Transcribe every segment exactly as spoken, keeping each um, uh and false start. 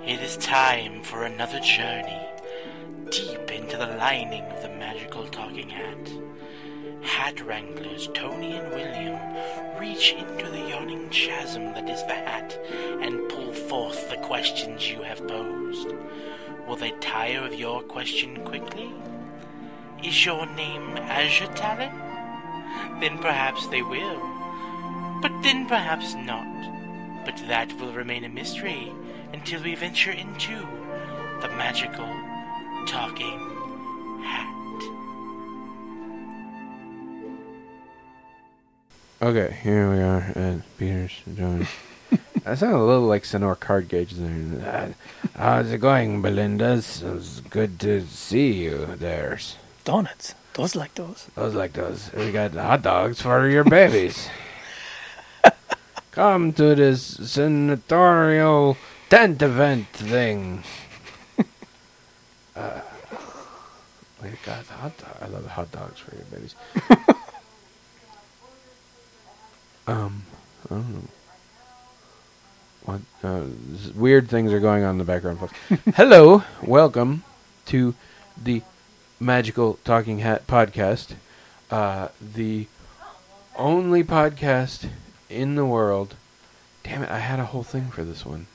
It is time for another journey deep into the lining of the magical talking hat. Hat wranglers Tony and William reach into the yawning chasm that is the hat and pull forth the questions you have posed. Will they tire of your question quickly? Is your name Azure Talon? Then perhaps they will. But then perhaps not. But that will remain a mystery until we venture into the magical talking hat. Okay, here we are at Peter's Jones. That sounded a little like Sonora Card Gauge there. Uh, how's it going, Belinda? It's good to see you there. Donuts. Those like those. Those like those. We got hot dogs for your babies. Come to this senatorial tent event thing. uh, we got hot dog. I love hot dogs for your babies. um, I don't know. What uh, weird things are going on in the background, folks. Hello, welcome to the Magical Talking Hat podcast, uh, the only podcast in the world. Damn it, I had a whole thing for this one,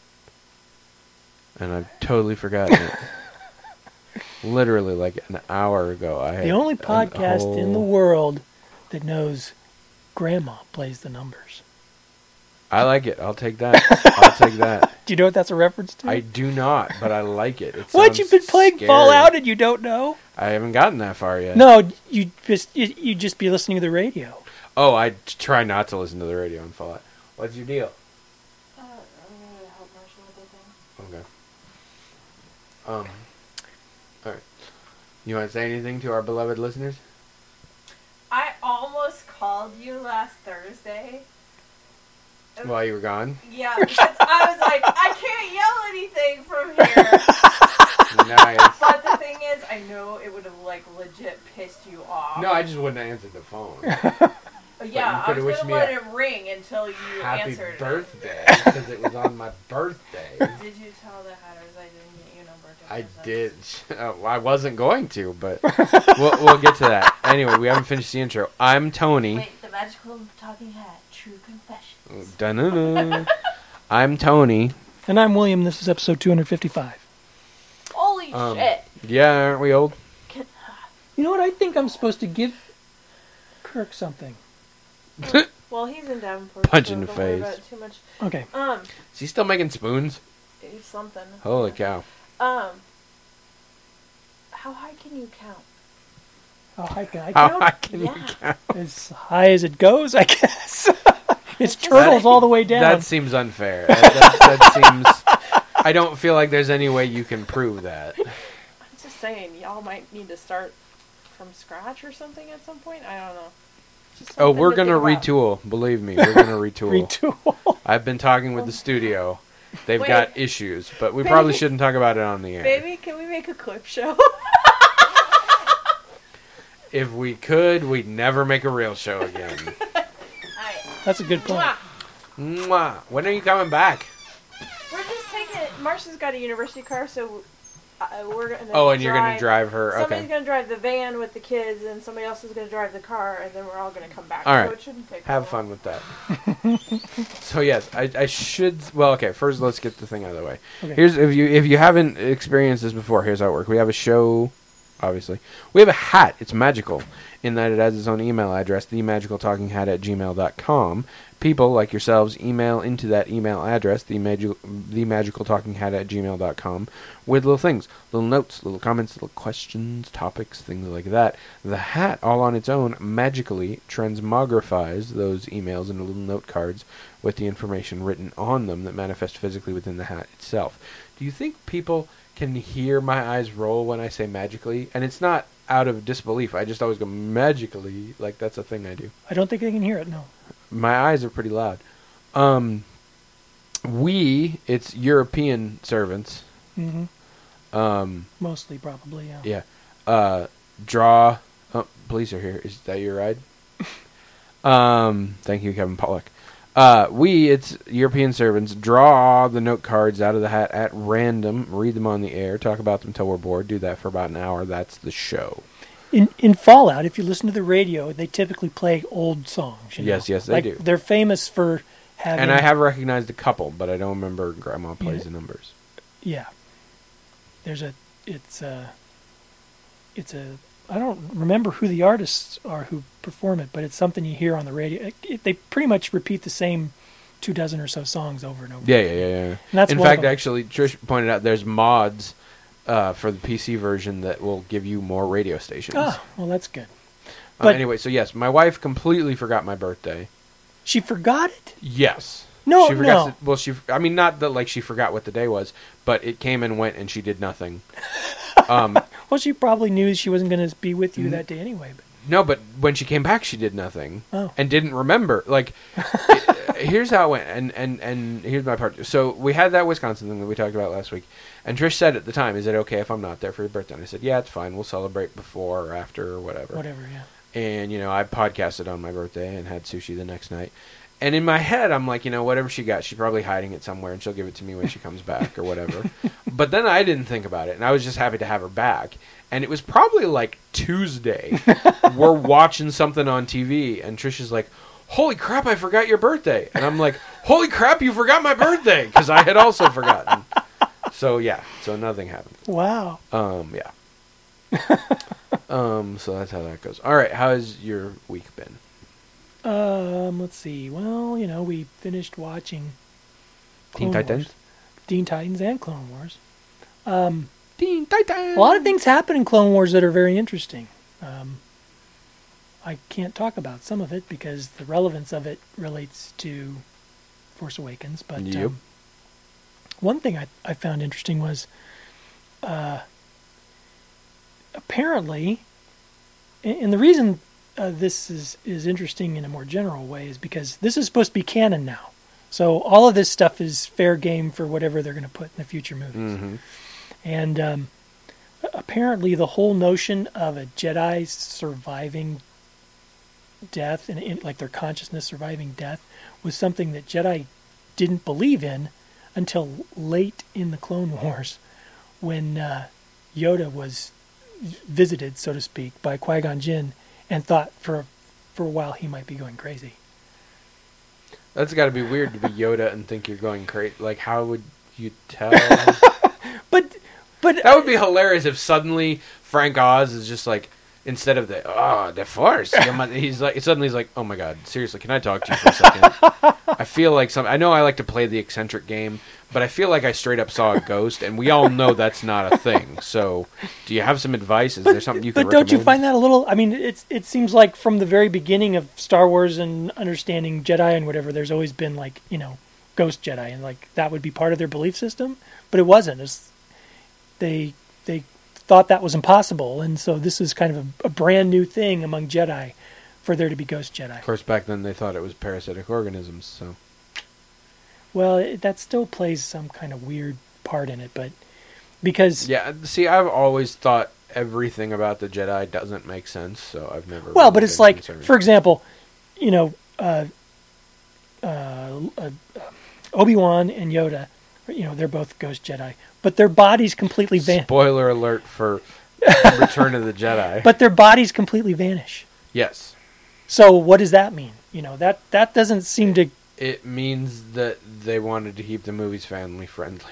and I've totally forgotten it. Literally, like an hour ago, I had the only a podcast whole... in the world that knows Grandma plays the numbers. I like it. I'll take that. I'll take that. Do you know what that's a reference to? I do not, but I like it. It What, you've been playing scary. Fallout and you don't know? I haven't gotten that far yet. No, you just you, you just be listening to the radio. Oh, I try not to listen to the radio on Fallout. What's your deal? Uh, I'm going to help Marshall with the thing. Okay. Um. All right. You want to say anything to our beloved listeners? I almost called you last Thursday. While you were gone? Yeah, because I was like, I can't yell anything from here. Nice. But the thing is, I know it would have, like, legit pissed you off. No, I just wouldn't answer the phone. Yeah, I was going to let it ring until you Happy answered birthday, because it was on my birthday. it. Did you tell the Hatters I didn't get you no birthday I presents? did. Oh, I wasn't going to, but we'll, we'll get to that. Anyway, we haven't finished the intro. I'm Tony. Wait, the magical talking hat, true confessions. Dun-dun-dun. I'm Tony. And I'm William. This is episode two fifty-five. Holy Um, shit. Yeah, aren't we old? You know what? I think I'm supposed to give Kirk something. Well, he's in Davenport. Punch so in the don't worry face. about it too much. Okay. Um, Is he still making spoons? it's something. Holy cow. Um, how high can you count? How high can I How count? high can you Yeah. count? As high as it goes, I guess. It's turtles all the way down. That seems unfair. That, that, that seems... I don't feel like there's any way you can prove that. I'm just saying, y'all might need to start from scratch or something at some point. I don't know. Just Oh, something we're to going to think about. retool. Believe me, we're going to retool. Retool. I've been talking with the studio. They've Wait. got issues, but we Baby. probably shouldn't talk about it on the air. Baby, can we make a clip show? If we could, we'd never make a real show again. Alright. That's a good point. Mwah. Mwah. When are you coming back? We're just taking it. Marcia's got a university car, so uh, we're going to Oh, and you're going to drive her. Somebody's Okay. going to drive the van with the kids, and somebody else is going to drive the car, and then we're all going to come back. All So right. it shouldn't take Have long. fun with that. So yes, I, I should. Well, okay. First, let's get the thing out of the way. Okay. Here's if you if you haven't experienced this before. Here's how it works. We have a show. Obviously, we have a hat. It's magical in that it has its own email address, the magical talking hat at gmail dot com. People like yourselves email into that email address, the magical the magical talking hat at gmail dot com, with little things, little notes, little comments, little questions, topics, things like that. The hat, all on its own, magically transmogrifies those emails into little note cards with the information written on them that manifest physically within the hat itself. Do you think people can hear my eyes roll when I say magically? And it's not out of disbelief. I just always go magically, like that's a thing I do. I don't think they can hear it, no. My eyes are pretty loud. Um, we, it's European servants. Mm-hmm. Um, Mostly, probably, yeah. yeah. Uh, draw. Oh, police are here. Is that your ride? um, thank you, Kevin Pollak. Uh, we, it's European servants, draw the note cards out of the hat at random, read them on the air, talk about them till we're bored, do that for about an hour. That's the show. In in Fallout, if you listen to the radio, they typically play old songs. You know? Yes, yes, they like, do. They're famous for having... And I have recognized a couple, but I don't remember Grandma Plays Yeah. the Numbers. Yeah. There's a... It's a... It's a... I don't remember who the artists are who perform it, but it's something you hear on the radio. It, it, they pretty much repeat the same two dozen or so songs over and over. Yeah, yeah, yeah. yeah. And that's In one of fact, them. actually, Trish pointed out there's mods uh, for the P C version that will give you more radio stations. Oh, well, that's good. Uh, But anyway, so yes, my wife completely forgot my birthday. she forgot it? Yes. No, she forgot no. To, well, she. I mean, not that like she forgot what the day was, but it came and went, and she did nothing. Um, Well, she probably knew she wasn't going to be with you Mm. that day anyway. But no, but when she came back, she did nothing Oh. and didn't remember. Like, it, here's how it went, and, and and here's my part. So we had that Wisconsin thing that we talked about last week, and Trish said at the time, "Is it okay if I'm not there for your birthday?" And I said, "Yeah, it's fine. We'll celebrate before or after or whatever." whatever, yeah. And, you know, I podcasted on my birthday and had sushi the next night. And in my head, I'm like, you know, whatever she got, she's probably hiding it somewhere, and she'll give it to me when she comes back or whatever. But then I didn't think about it, and I was just happy to have her back. And it was probably like Tuesday. We're watching something on T V, and Trish is like, holy crap, I forgot your birthday. And I'm like, holy crap, you forgot my birthday, because I had also forgotten. So, yeah, so nothing happened. Wow. Um, yeah. um, so that's how that goes. All right, how has your week been? Um, let's see. Well, you know, we finished watching Teen Clone Titans? Wars. Teen Titans and Clone Wars. Um, Teen Titans! a lot of things happen in Clone Wars that are very interesting. Um, I can't talk about some of it because the relevance of it relates to Force Awakens. But Yep. um, one thing I, I found interesting was uh, apparently, and, and the reason uh, this is, is interesting in a more general way is because this is supposed to be canon now. So all of this stuff is fair game for whatever they're going to put in the future movies. Mm-hmm. And um, apparently the whole notion of a Jedi surviving death, and in, like their consciousness surviving death, was something that Jedi didn't believe in until late in the Clone Wars, when uh, Yoda was visited, so to speak, by Qui-Gon Jinn, and thought for for a while he might be going crazy. That's got to be weird to be Yoda and think you're going crazy. Like, how would you tell? But but That would be hilarious if suddenly Frank Oz is just like, instead of the, oh, the Force, he's like, suddenly he's like, oh my god, seriously, can I talk to you for a second? I feel like some, I know I like to play the eccentric game, but I feel like I straight up saw a ghost, and we all know that's not a thing. So, do you have some advice? Is there something you can But don't you recommend? find that a little? I mean, it's it seems like from the very beginning of Star Wars and understanding Jedi and whatever, there's always been like, you know, ghost Jedi, and like that would be part of their belief system. But it wasn't. It's, they they thought that was impossible, and so this is kind of a, a brand new thing among Jedi for there to be ghost Jedi. Of course, back then they thought it was parasitic organisms, so. Well, it, that still plays some kind of weird part in it, but because Yeah, see, I've always thought everything about the Jedi doesn't make sense, so I've never. well, really but it's been like, concerned. for example, you know, uh, uh, uh, Obi-Wan and Yoda, you know, they're both ghost Jedi, but their bodies completely vanish. Spoiler alert for Return of the Jedi. But their bodies completely vanish. Yes, So what does that mean? You know, that that doesn't seem to. it means that they wanted to keep the movies family friendly.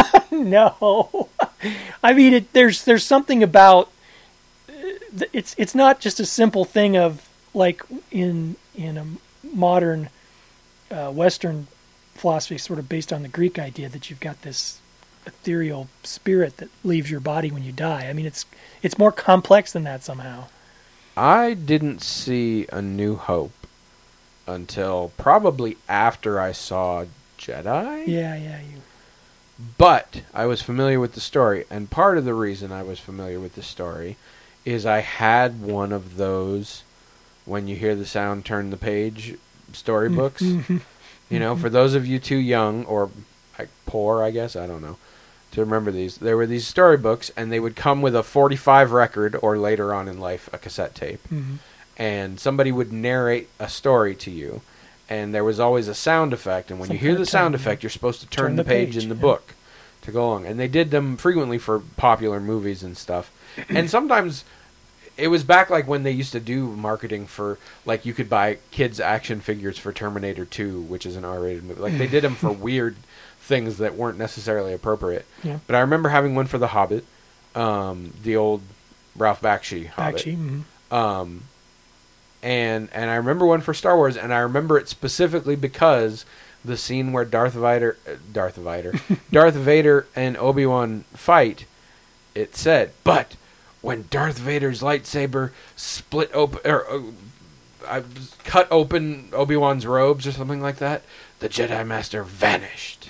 No, I mean, it, there's there's something about uh, it's it's not just a simple thing of like in in a modern uh, Western philosophy, sort of based on the Greek idea that you've got this ethereal spirit that leaves your body when you die. I mean, it's it's more complex than that somehow. I didn't see A New Hope until probably after I saw Jedi. Yeah, yeah, you. But I was familiar with the story, and part of the reason I was familiar with the story is I had one of those when you hear the sound turn the page storybooks. You know, for those of you too young or like poor, I guess, I don't know, to remember these, there were these storybooks, and they would come with a forty-five record or later on in life a cassette tape. Mm-hmm. And somebody would narrate a story to you, and there was always a sound effect. And when Some you hear kind the of sound tone, effect, you're supposed to turn, turn the the page, page, in the yeah. book to go along. And they did them frequently for popular movies and stuff. And sometimes it was back like when they used to do marketing for, like, you could buy kids action figures for Terminator two, which is an R-rated movie. Like, they did them for weird things that weren't necessarily appropriate. Yeah. But I remember having one for The Hobbit, um, the old Ralph Bakshi Hobbit. Bakshi, mhm. Um, and and I remember one for Star Wars, and I remember it specifically because the scene where Darth Vader, uh, Darth Vader, Darth Vader and Obi-Wan fight, it said, but when Darth Vader's lightsaber split open, or uh, I cut open Obi-Wan's robes or something like that, the Jedi Master vanished.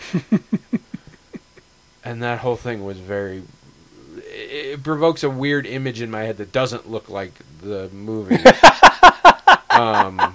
And that whole thing was very... It provokes a weird image in my head that doesn't look like the movie. um,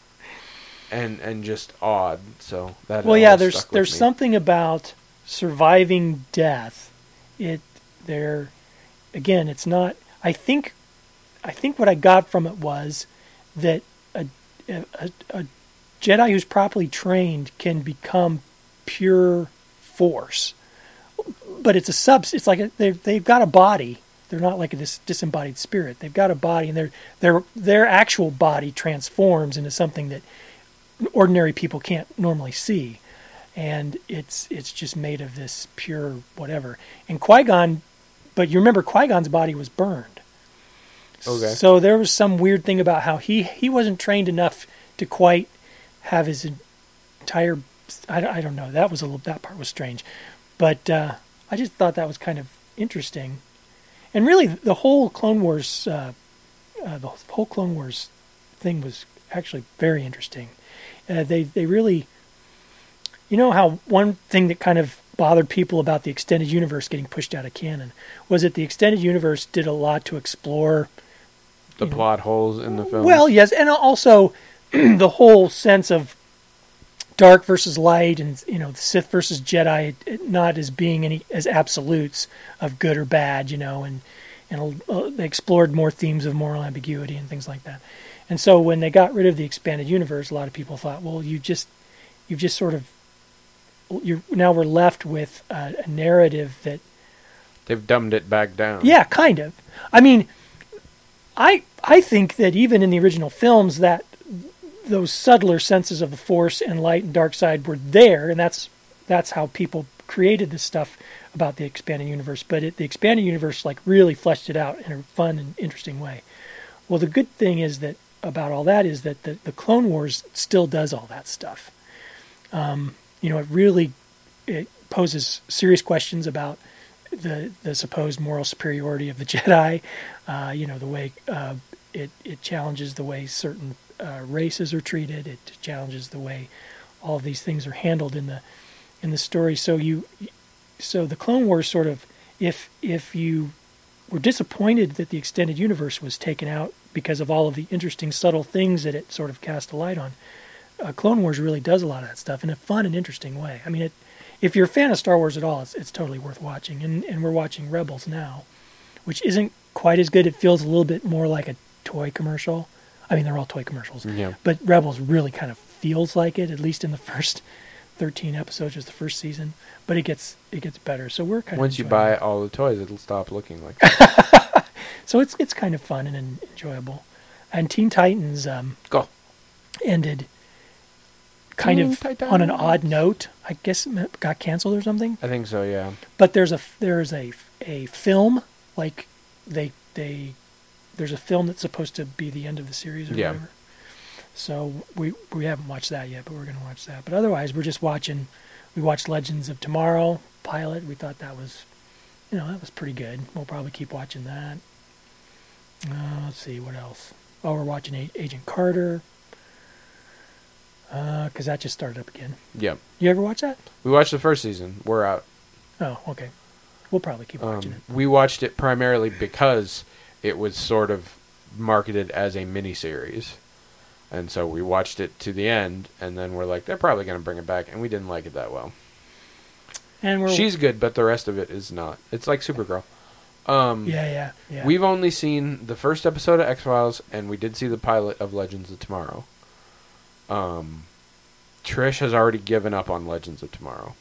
and and just odd. So that Well, yeah, always there's stuck with there's me. something about surviving death. It there again, it's not. I think I think what I got from it was that a a, a Jedi who's properly trained can become pure force, but it's a sub. It's like a, they've they've got a body. They're not like a dis, disembodied spirit. They've got a body, and their their their actual body transforms into something that ordinary people can't normally see, and it's it's just made of this pure whatever. And Qui-Gon, but you remember Qui-Gon's body was burned. Okay. So there was some weird thing about how he he wasn't trained enough to quite have his entire. I, I don't know. That was a little. That part was strange, but uh, I just thought that was kind of interesting. And really, the whole Clone Wars, uh, uh, the whole Clone Wars thing was actually very interesting. Uh, they they really, you know how one thing that kind of bothered people about the extended universe getting pushed out of canon was that the extended universe did a lot to explore the you know, plot holes in the film. Well, yes, and also the whole sense of dark versus light, and you know, the Sith versus Jedi, not as being any as absolutes of good or bad, you know, and and uh, they explored more themes of moral ambiguity and things like that. And so when they got rid of the expanded universe, a lot of people thought, well, you just you've just sort of you're now we're left with a, a narrative that They've dumbed it back down. yeah, kind of. I mean, I I think that even in the original films that those subtler senses of the Force and light and dark side were there, and that's that's how people created this stuff about the expanded universe. But it, the expanded universe like really fleshed it out in a fun and interesting way. Well, the good thing is that about all that is that the, the Clone Wars still does all that stuff. Um, you know, it really it poses serious questions about the the supposed moral superiority of the Jedi. Uh, you know, the way uh, it it challenges the way certain uh, races are treated. It challenges the way all of these things are handled in the in the story. So you, so the Clone Wars sort of, if if you were disappointed that the extended universe was taken out because of all of the interesting subtle things that it sort of cast a light on, uh, Clone Wars really does a lot of that stuff in a fun and interesting way. I mean, it, if you're a fan of Star Wars at all, it's, it's totally worth watching. And, and we're watching Rebels now, which isn't quite as good. It feels a little bit more like a toy commercial. I mean, they're all toy commercials. Yeah. But Rebels really kind of feels like it, at least in the first thirteen episodes, just the first season. But it gets it gets better. So we're kind Once of you enjoying buy it. all the toys, it'll stop looking like that. So it's it's kind of fun and en- enjoyable. And Teen Titans um, Go. ended kind Teen of Titans. on an odd note. I guess it got canceled or something. I think so, yeah. But there's a there's a a film like they they there's a film that's supposed to be the end of the series or Yeah. whatever. So we we haven't watched that yet, but we're going to watch that. But otherwise, we're just watching. We watched Legends of Tomorrow pilot. We thought that was, you know, that was pretty good. We'll probably keep watching that. Uh, let's see what else. Oh, we're watching A- Agent Carter. Because that just started up again. Yeah. You ever watch that? We watched the first season. We're out. Oh, okay. We'll probably keep watching Um, it. we watched it primarily because it was sort of marketed as a miniseries. And so we watched it to the end, and then we're like, they're probably going to bring it back, and we didn't like it that well. And we're She's good, but the rest of it is not. It's like Supergirl. Um, yeah, yeah, yeah. We've only seen the first episode of X-Files, and we did see the pilot of Legends of Tomorrow. Um, Trish has already given up on Legends of Tomorrow,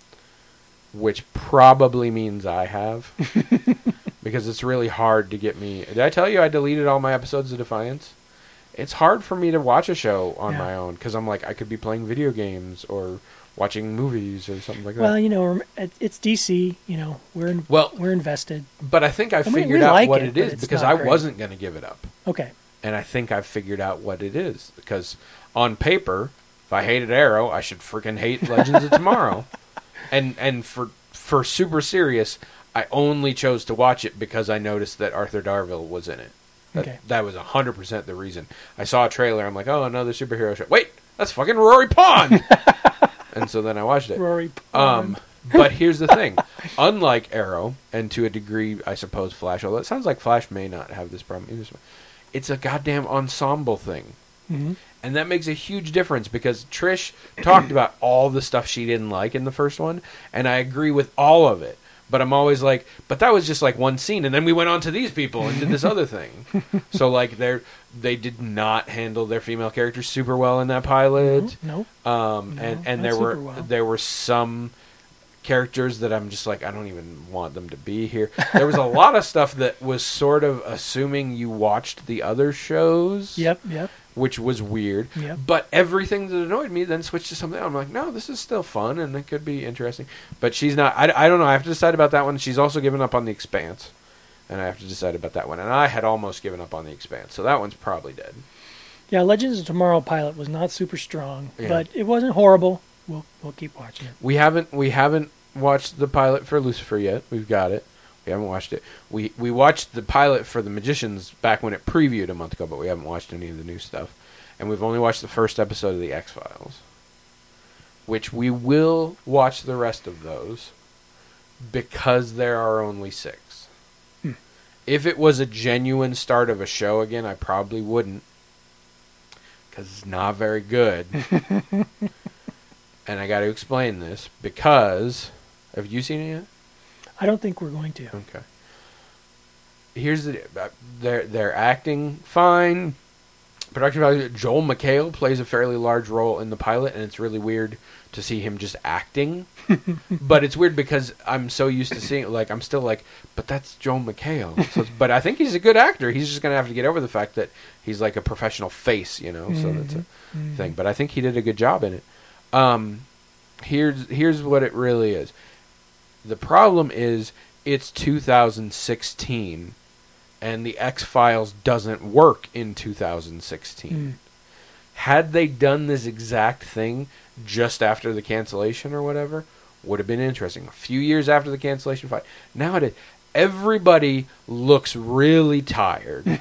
which probably means I have, because it's really hard to get me. Did I tell you I deleted all my episodes of Defiance? It's hard for me to watch a show on Yeah. my own because I'm like I could be playing video games or watching movies or something like that. Well, you know, rem- it- it's D C. You know, we're in, Well- we're invested. but I think I I mean, figured we out like what it, it but is it's because not I great. wasn't going to give it up. Okay. And I think I've figured out what it is. Because on paper, if I hated Arrow, I should freaking hate Legends of Tomorrow. And and for for super serious, I only chose to watch it because I noticed that Arthur Darvill was in it. That, Okay. that was one hundred percent the reason. I saw a trailer, I'm like, oh, another superhero show. Wait, that's fucking Rory Pond! And so then I watched it. Rory. Um, Pond. but here's the thing. Unlike Arrow, and to a degree, I suppose, Flash, although it sounds like Flash may not have this problem either. It's a goddamn ensemble thing. hmm And that makes a huge difference because Trish talked about all the stuff she didn't like in the first one, and I agree with all of it. But I'm always like, but that was just like one scene, and then we went on to these people and did this other thing. So like they they did not handle their female characters super well in that pilot. No. Um, No, and and not there were super well. there were some characters that I'm just like I don't even want them to be here. There was a lot of stuff that was sort of assuming you watched the other shows. Yep. Yep. Which was weird. Yep. But everything that annoyed me then switched to something else. I'm like, no, this is still fun and it could be interesting. But she's not. I, I don't know. I have to decide about that one. She's also given up on The Expanse. And I have to decide about that one. And I had almost given up on The Expanse. So that one's probably dead. Yeah, Legends of Tomorrow pilot was not super strong, Yeah. but it wasn't horrible. We'll we'll keep watching it. We haven't we haven't watched the pilot for Lucifer yet. We've got it. We haven't watched it. We we watched the pilot for The Magicians back when it previewed a month ago, but we haven't watched any of the new stuff. And we've only watched the first episode of The X-Files, which we will watch the rest of those because there are only six. Hmm. If it was a genuine start of a show again, I probably wouldn't because it's not very good. And I got to explain this because... Have you seen it yet? I don't think we're going to. Okay. Here's the... Uh, they're, they're acting fine. Production value... Joel McHale plays a fairly large role in the pilot, and it's really weird to see him just acting. But it's weird because I'm so used to seeing... Like, I'm still like, but that's Joel McHale. So it's, but I think he's a good actor. He's just going to have to get over the fact that he's like a professional face, you know? So that's a Mhm. thing. But I think he did a good job in it. Um, here's here's what it really is. The problem is it's two thousand sixteen, and the X-Files doesn't work in two thousand sixteen. Mm. Had they done this exact thing just after the cancellation or whatever, would have been interesting. A few years after the cancellation fight. Nowadays, everybody looks really tired.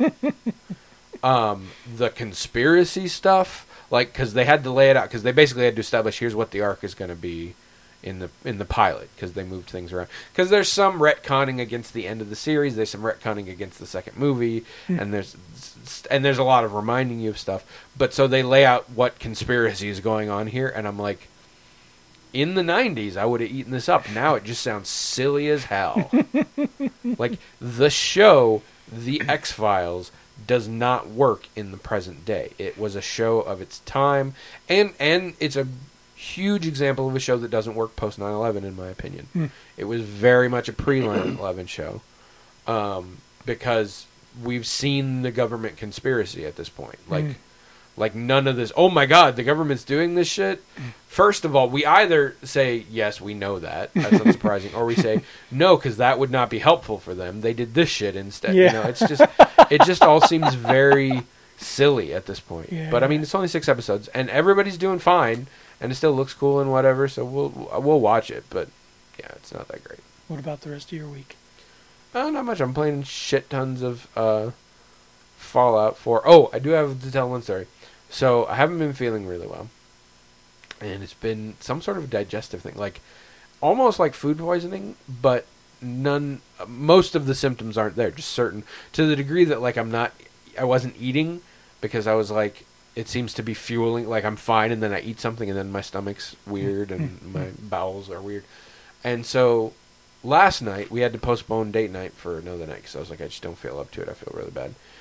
um, the conspiracy stuff... Like, because they had to lay it out, because they basically had to establish here's what the arc is going to be in the in the pilot, because they moved things around. Because there's some retconning against the end of the series, there's some retconning against the second movie, Hmm. and there's and there's a lot of reminding you of stuff. But so they lay out what conspiracy is going on here, and I'm like, in the nineties, I would have eaten this up. Now it just sounds silly as hell. Like, the show, The X-Files, does not work in the present day. It was a show of its time, and and it's a huge example of a show that doesn't work post nine eleven, in my opinion. Hmm. It was very much a pre nine eleven show, um, because we've seen the government conspiracy at this point. Like, Hmm. like none of this, oh my god, the government's doing this shit? First of all, we either say, yes, we know that, that's unsurprising, or we say, no, because that would not be helpful for them. They did this shit instead. Yeah. You know, it's just, it just all seems very silly at this point. Yeah. But I mean, it's only six episodes, and everybody's doing fine, and it still looks cool and whatever, so we'll we'll watch it, but yeah, it's not that great. What about the rest of your week? Uh, not much. I'm playing shit tons of uh, Fallout four. Oh, I do have to tell one story. So I haven't been feeling really well, and it's been some sort of digestive thing, like almost like food poisoning, but none. Most of the symptoms aren't there, just certain, to the degree that like I'm not. I wasn't eating because I was like, it seems to be fueling. Like I'm fine, and then I eat something, and then my stomach's weird, and my bowels are weird, and so. Last night, we had to postpone date night for another night because I was like, I just don't feel up to it. I feel really bad.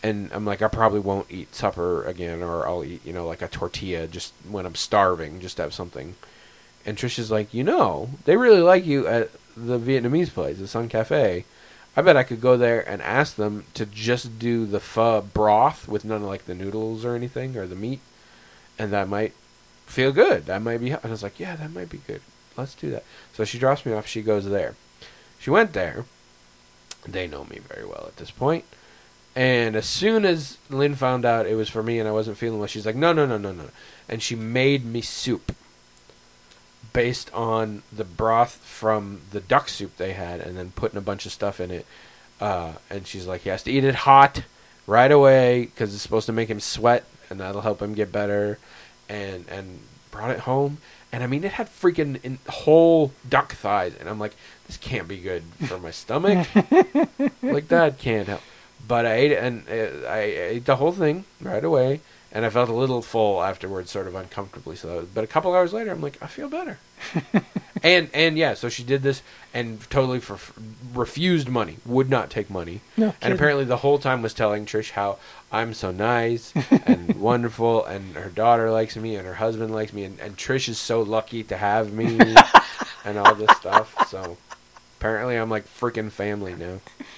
And I'm like, I probably won't eat supper again, or I'll eat, you know, like a tortilla just when I'm starving, just to have something. And Trish is like, you know, they really like you at the Vietnamese place, the Sun Cafe. I bet I could go there and ask them to just do the pho broth with none of like the noodles or anything or the meat, and that might feel good. That might be. And I was like, yeah, that might be good. Let's do that. So she drops me off. She goes there. She went there. They know me very well at this point. And as soon as Lynn found out it was for me and I wasn't feeling well, she's like, no, no, no, no, no. And she made me soup based on the broth from the duck soup they had and then putting a bunch of stuff in it. Uh, and she's like, he has to eat it hot right away because it's supposed to make him sweat and that'll help him get better. And and brought it home. And I mean, it had freaking in whole duck thighs. And I'm like, this can't be good for my stomach. Like, that can't help. But I ate it, and uh, I ate the whole thing right away, and I felt a little full afterwards, sort of uncomfortably. So, but a couple hours later, I'm like, I feel better. and and yeah, so she did this and totally for, refused money, would not take money, no and kidding. apparently the whole time was telling Trish how I'm so nice and wonderful, and her daughter likes me, and her husband likes me, and, and Trish is so lucky to have me, and all this stuff. So apparently, I'm like freaking family now.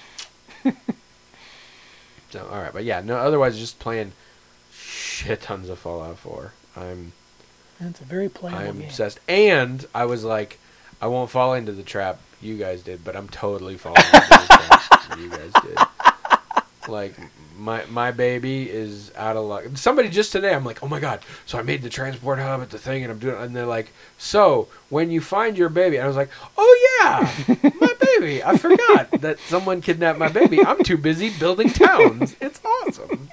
So, all right, but yeah, no. Otherwise, just playing shit tons of Fallout four. I'm, That's a very playable I'm game. obsessed, and I was like, I won't fall into the trap you guys did, but I'm totally falling into the trap you guys did. Like, my my baby is out of luck. Somebody just today, I'm like, oh my god. So I made the transport hub at the thing, and I'm doing, and they're like, so when you find your baby, and I was like, oh yeah, my baby. I forgot that someone kidnapped my baby. I'm too busy building towns. It's awesome.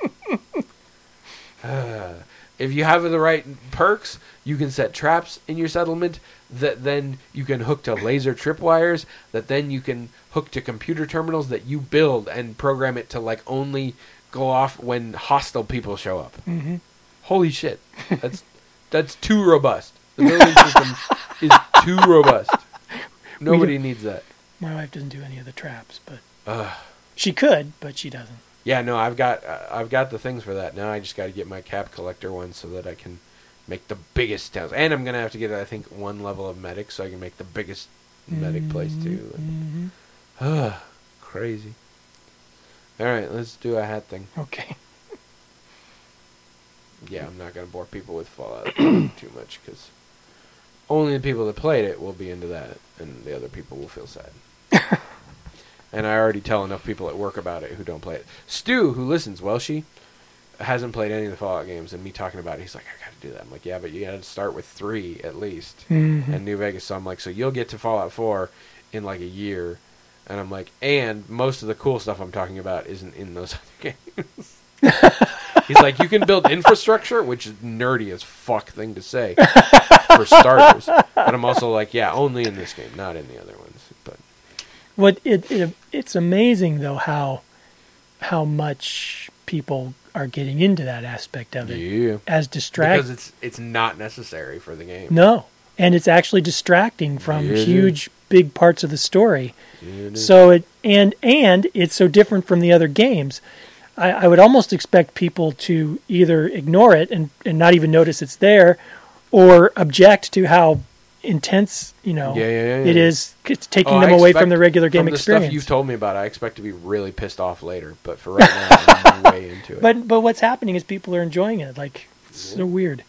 Uh, if you have the right perks, you can set traps in your settlement that then you can hook to laser tripwires that then you can hook to computer terminals that you build and program it to like only go off when hostile people show up. Mm-hmm. Holy shit. That's that's too robust. The building system is too robust. Nobody needs that. My wife doesn't do any of the traps, but Ugh. she could, but she doesn't. Yeah, no, I've got uh, I've got the things for that. Now I just got to get my cap collector one so that I can make the biggest towns. And I'm going to have to get, I think, one level of medic so I can make the biggest medic place too. Mm-hmm. Ugh, crazy. All right, let's do a hat thing. Okay. Yeah, I'm not going to bore people with Fallout too much because only the people that played it will be into that, and the other people will feel sad. And I already tell enough people at work about it who don't play it. Stu, who listens, Welshie, hasn't played any of the Fallout games, and me talking about it, he's like, I got to do that. I'm like, yeah, but you got to start with three at least, Mm-hmm. and New Vegas. So I'm like, so you'll get to Fallout four in like a year, and I'm like, and most of the cool stuff I'm talking about isn't in those other games. He's like, you can build infrastructure, which is nerdy as fuck thing to say for starters. But I'm also like, yeah, only in this game, not in the other ones. But What it, it it's amazing though how how much people are getting into that aspect of it yeah, as distract. because it's it's not necessary for the game. No, and it's actually distracting from Yeah, it is. huge big parts of the story. Yeah, it is. So it and and it's so different from the other games. I, I would almost expect people to either ignore it and, and not even notice it's there, or object to how intense, you know, Yeah, yeah, yeah, it yeah. is. It's taking Oh, them I away expect from the regular game from the experience. stuff you've told me about, I expect to be really pissed off later. But for right now, I'm way into it. But but what's happening is people are enjoying it. Like, it's so weird.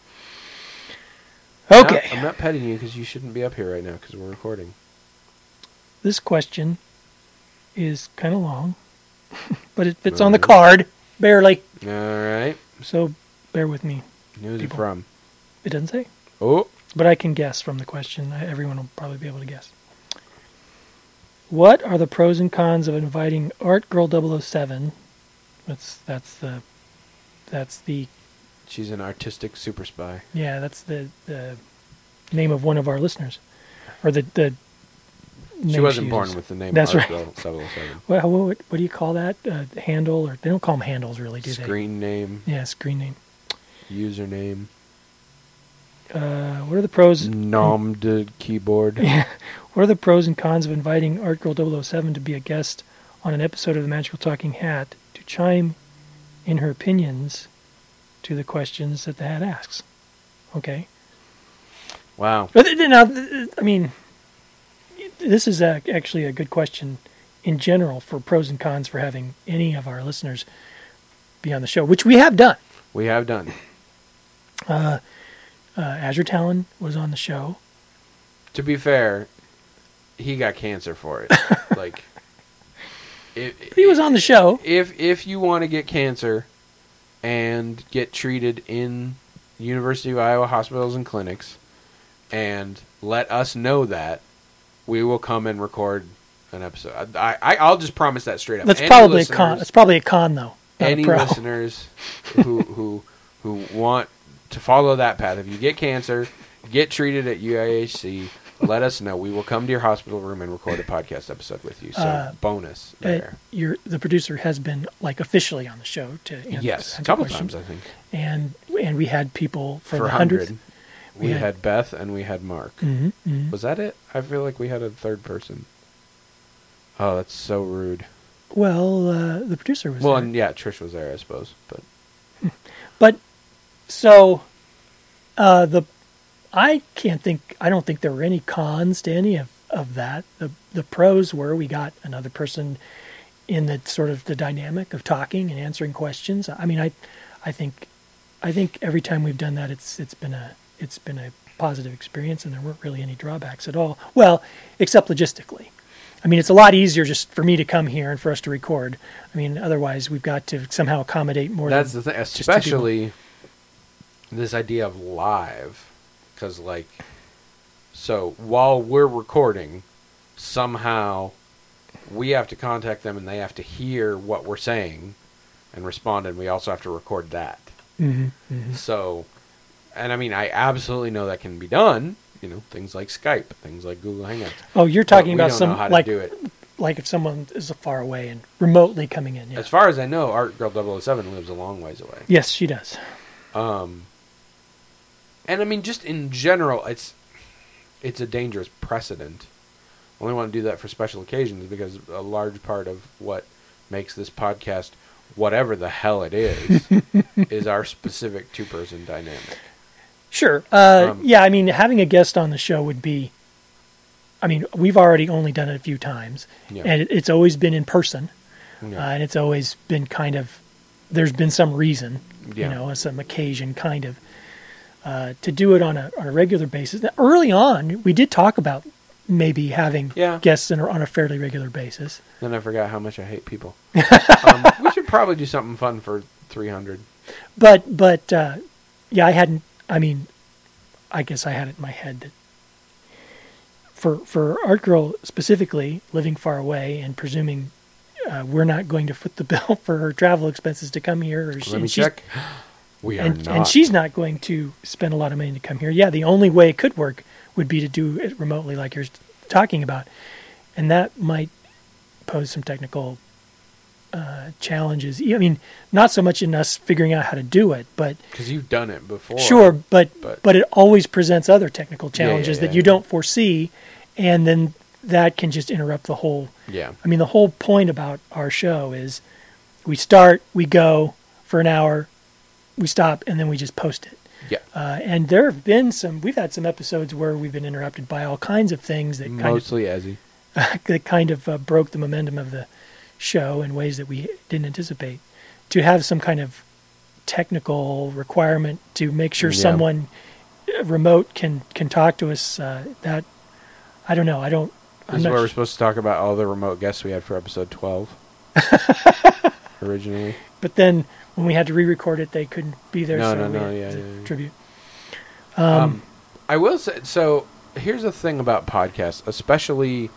I'm Okay, not, I'm not petting you because you shouldn't be up here right now because we're recording. this question is kind of long, but it fits on the Alright. card barely. All right. So bear with me. Who's it People. from? It doesn't say, Oh, but I can guess from the question. I, everyone will probably be able to guess. What are the pros and cons of inviting Art Girl double oh seven? That's that's the that's the she's an artistic super spy. yeah that's the the name of one of our listeners, or the the. She name wasn't uses. born with the name That's Art right. Girl seven oh seven. What, what, what do you call that? Uh, handle, or they don't call them handles, really, do Screen name, they? Yeah, screen name. username, Uh, what are the pros? nom de keyboard. Yeah. What are the pros and cons of inviting Art Girl double oh seven to be a guest on an episode of the Magical Talking Hat to chime in her opinions to the questions that the hat asks. Okay? Wow. But th- now, th- I mean, this is a, actually a good question in general for pros and cons for having any of our listeners be on the show, which we have done. We have done. Uh, uh, Azure Talon was on the show. To be fair, he got cancer for it. Like, if, He was on the show. If if you want to get cancer and get treated in University of Iowa hospitals and clinics, and let us know that, we will come and record an episode. I, I I'll just promise that straight up. That's Any probably a listeners- con. That's probably a con, though. not a Any pro. listeners who who who want to follow that path, if you get cancer, get treated at U I H C, let us know. We will come to your hospital room and record a podcast episode with you. So Uh, bonus Uh, there. your the producer has been like officially on the show to answer Yes, a answer couple questions. times I think. and and we had people for, For the a hundredth. hundred, we we had, had- Beth and we had Mark. Mm-hmm, mm-hmm. Was that it? I feel like we had a third person. Oh, that's so rude. Well, uh, the producer was Well, there. and yeah, Trish was there, I suppose. But But so uh, the I can't think. I don't think there were any cons to any of, of that. The the pros were we got another person in the sort of the dynamic of talking and answering questions. I mean, I I think I think every time we've done that, it's it's been a it's been a positive experience, and there weren't really any drawbacks at all. Well, except logistically. I mean, it's a lot easier just for me to come here and for us to record. I mean, otherwise we've got to somehow accommodate more. that's than the thing, just two people. especially this idea of live, because like, so while we're recording, somehow we have to contact them and they have to hear what we're saying and respond, and we also have to record that. Mhm, mhm. So, and I mean, I absolutely know that can be done. You know, things like Skype, things like Google Hangouts. Oh, you're But talking we about don't some know how to like do it. like if someone is far away and remotely coming in. Yeah. As far as I know, Art Girl double oh seven lives a long ways away. Yes, she does. Um, and I mean, just in general, it's it's a dangerous precedent. I only want to do that for special occasions because a large part of what makes this podcast, whatever the hell it is, is our specific two-person dynamic. Sure. Uh, Um, yeah, I mean, having a guest on the show would be. I mean, we've already only done it a few times, Yeah. and it, it's always been in person, Yeah. uh, and it's always been kind of. There's been some reason, Yeah. you know, some occasion, kind of, uh, to do it on a on a regular basis. Now, early on, we did talk about maybe having Yeah. guests in, on a fairly regular basis. Then I forgot how much I hate people. um, we should probably do something fun for three hundred. But but uh, yeah, I hadn't. I mean, I guess I had it in my head that for for Art Girl specifically, living far away and presuming uh, we're not going to foot the bill for her travel expenses to come here, or she, Let me and she's- check. We are and, not. and she's not going to spend a lot of money to come here. Yeah, the only way it could work would be to do it remotely, like you're talking about, and that might pose some technical uh, challenges. I mean, not so much in us figuring out how to do it, but Because you've done it before. sure, but, but- but it always presents other technical Yeah, yeah, challenges yeah, that you yeah. don't foresee, and then that can just interrupt the whole. Yeah. I mean, the whole point about our show is we start, we go for an hour, we stop, and then we just post it. Yeah. Uh, and there have been some. We've had some episodes where we've been interrupted by all kinds of things that kind Mostly Ezzy. of that kind of uh, broke the momentum of the show in ways that we didn't anticipate. To have some kind of technical requirement to make sure Yeah. someone uh, remote can can talk to us. Uh, that I don't know. I don't. This I'm is not where we're sh- supposed to talk about all the remote guests we had for episode twelve. Originally. But then when we had to re-record it, they couldn't be there. No, so no, we no, had yeah, to yeah, yeah. tribute. Um, I will say, so here's the thing about podcasts, especially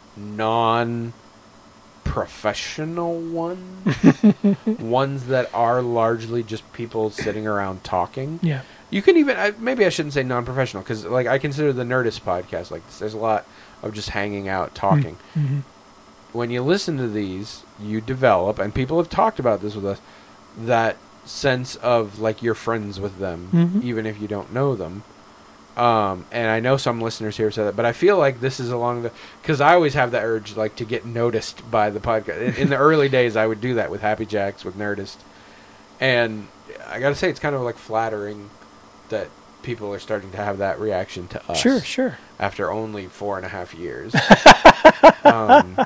non-professional ones, ones that are largely just people sitting around talking. Yeah. You can even, I, maybe I shouldn't say non-professional, because like I consider the Nerdist podcast like this. There's a lot of just hanging out, talking. Mm-hmm. When you listen to these, you develop, and people have talked about this with us, that sense of like you're friends with them, Mhm. even if you don't know them. Um, and I know some listeners here say that, but I feel like this is along the, because I always have that urge like to get noticed by the podcast. In, in the early days, I would do that with Happy Jacks, with Nerdist, And I gotta say, it's kind of like flattering that people are starting to have that reaction to us. Sure, sure. After only four and a half years. um,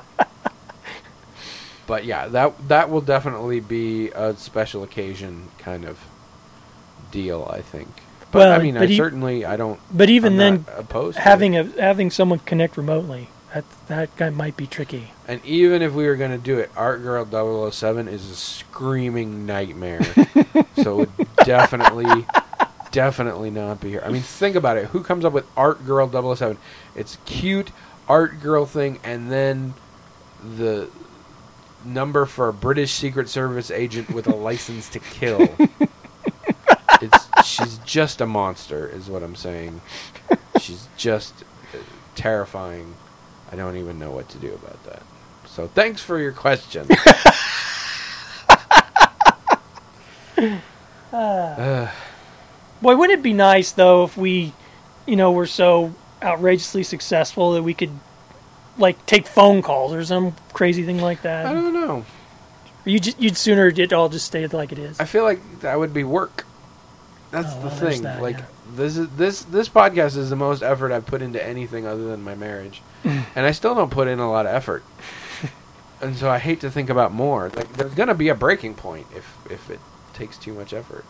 but yeah, that that will definitely be a special occasion kind of deal, I think. But Well, I mean, but I e- certainly I don't. But even I'm then, not opposed to having it. a having someone connect remotely, that that guy might be tricky. And even if we were going to do it, Art Girl double oh seven is a screaming nightmare. So it would definitely, definitely not be here. I mean, think about it. Who comes up with Art Girl double oh seven? It's a cute Art Girl thing, and then the number for a British Secret Service agent with a license to kill. It's she's just a monster, is what I'm saying. She's just uh, terrifying. I don't even know what to do about that. So thanks for your question. uh, Boy, wouldn't it be nice though if we, you know, were so outrageously successful that we could, like, take phone calls or some crazy thing like that? I don't know. You ju- you'd sooner it all just stay like it is. I feel like that would be work. That's Oh, the well, there's thing. that, like yeah. this is this this podcast is the most effort I've put into anything other than my marriage, and I still don't put in a lot of effort. And so I hate to think about more. Like there's gonna be a breaking point if if it takes too much effort.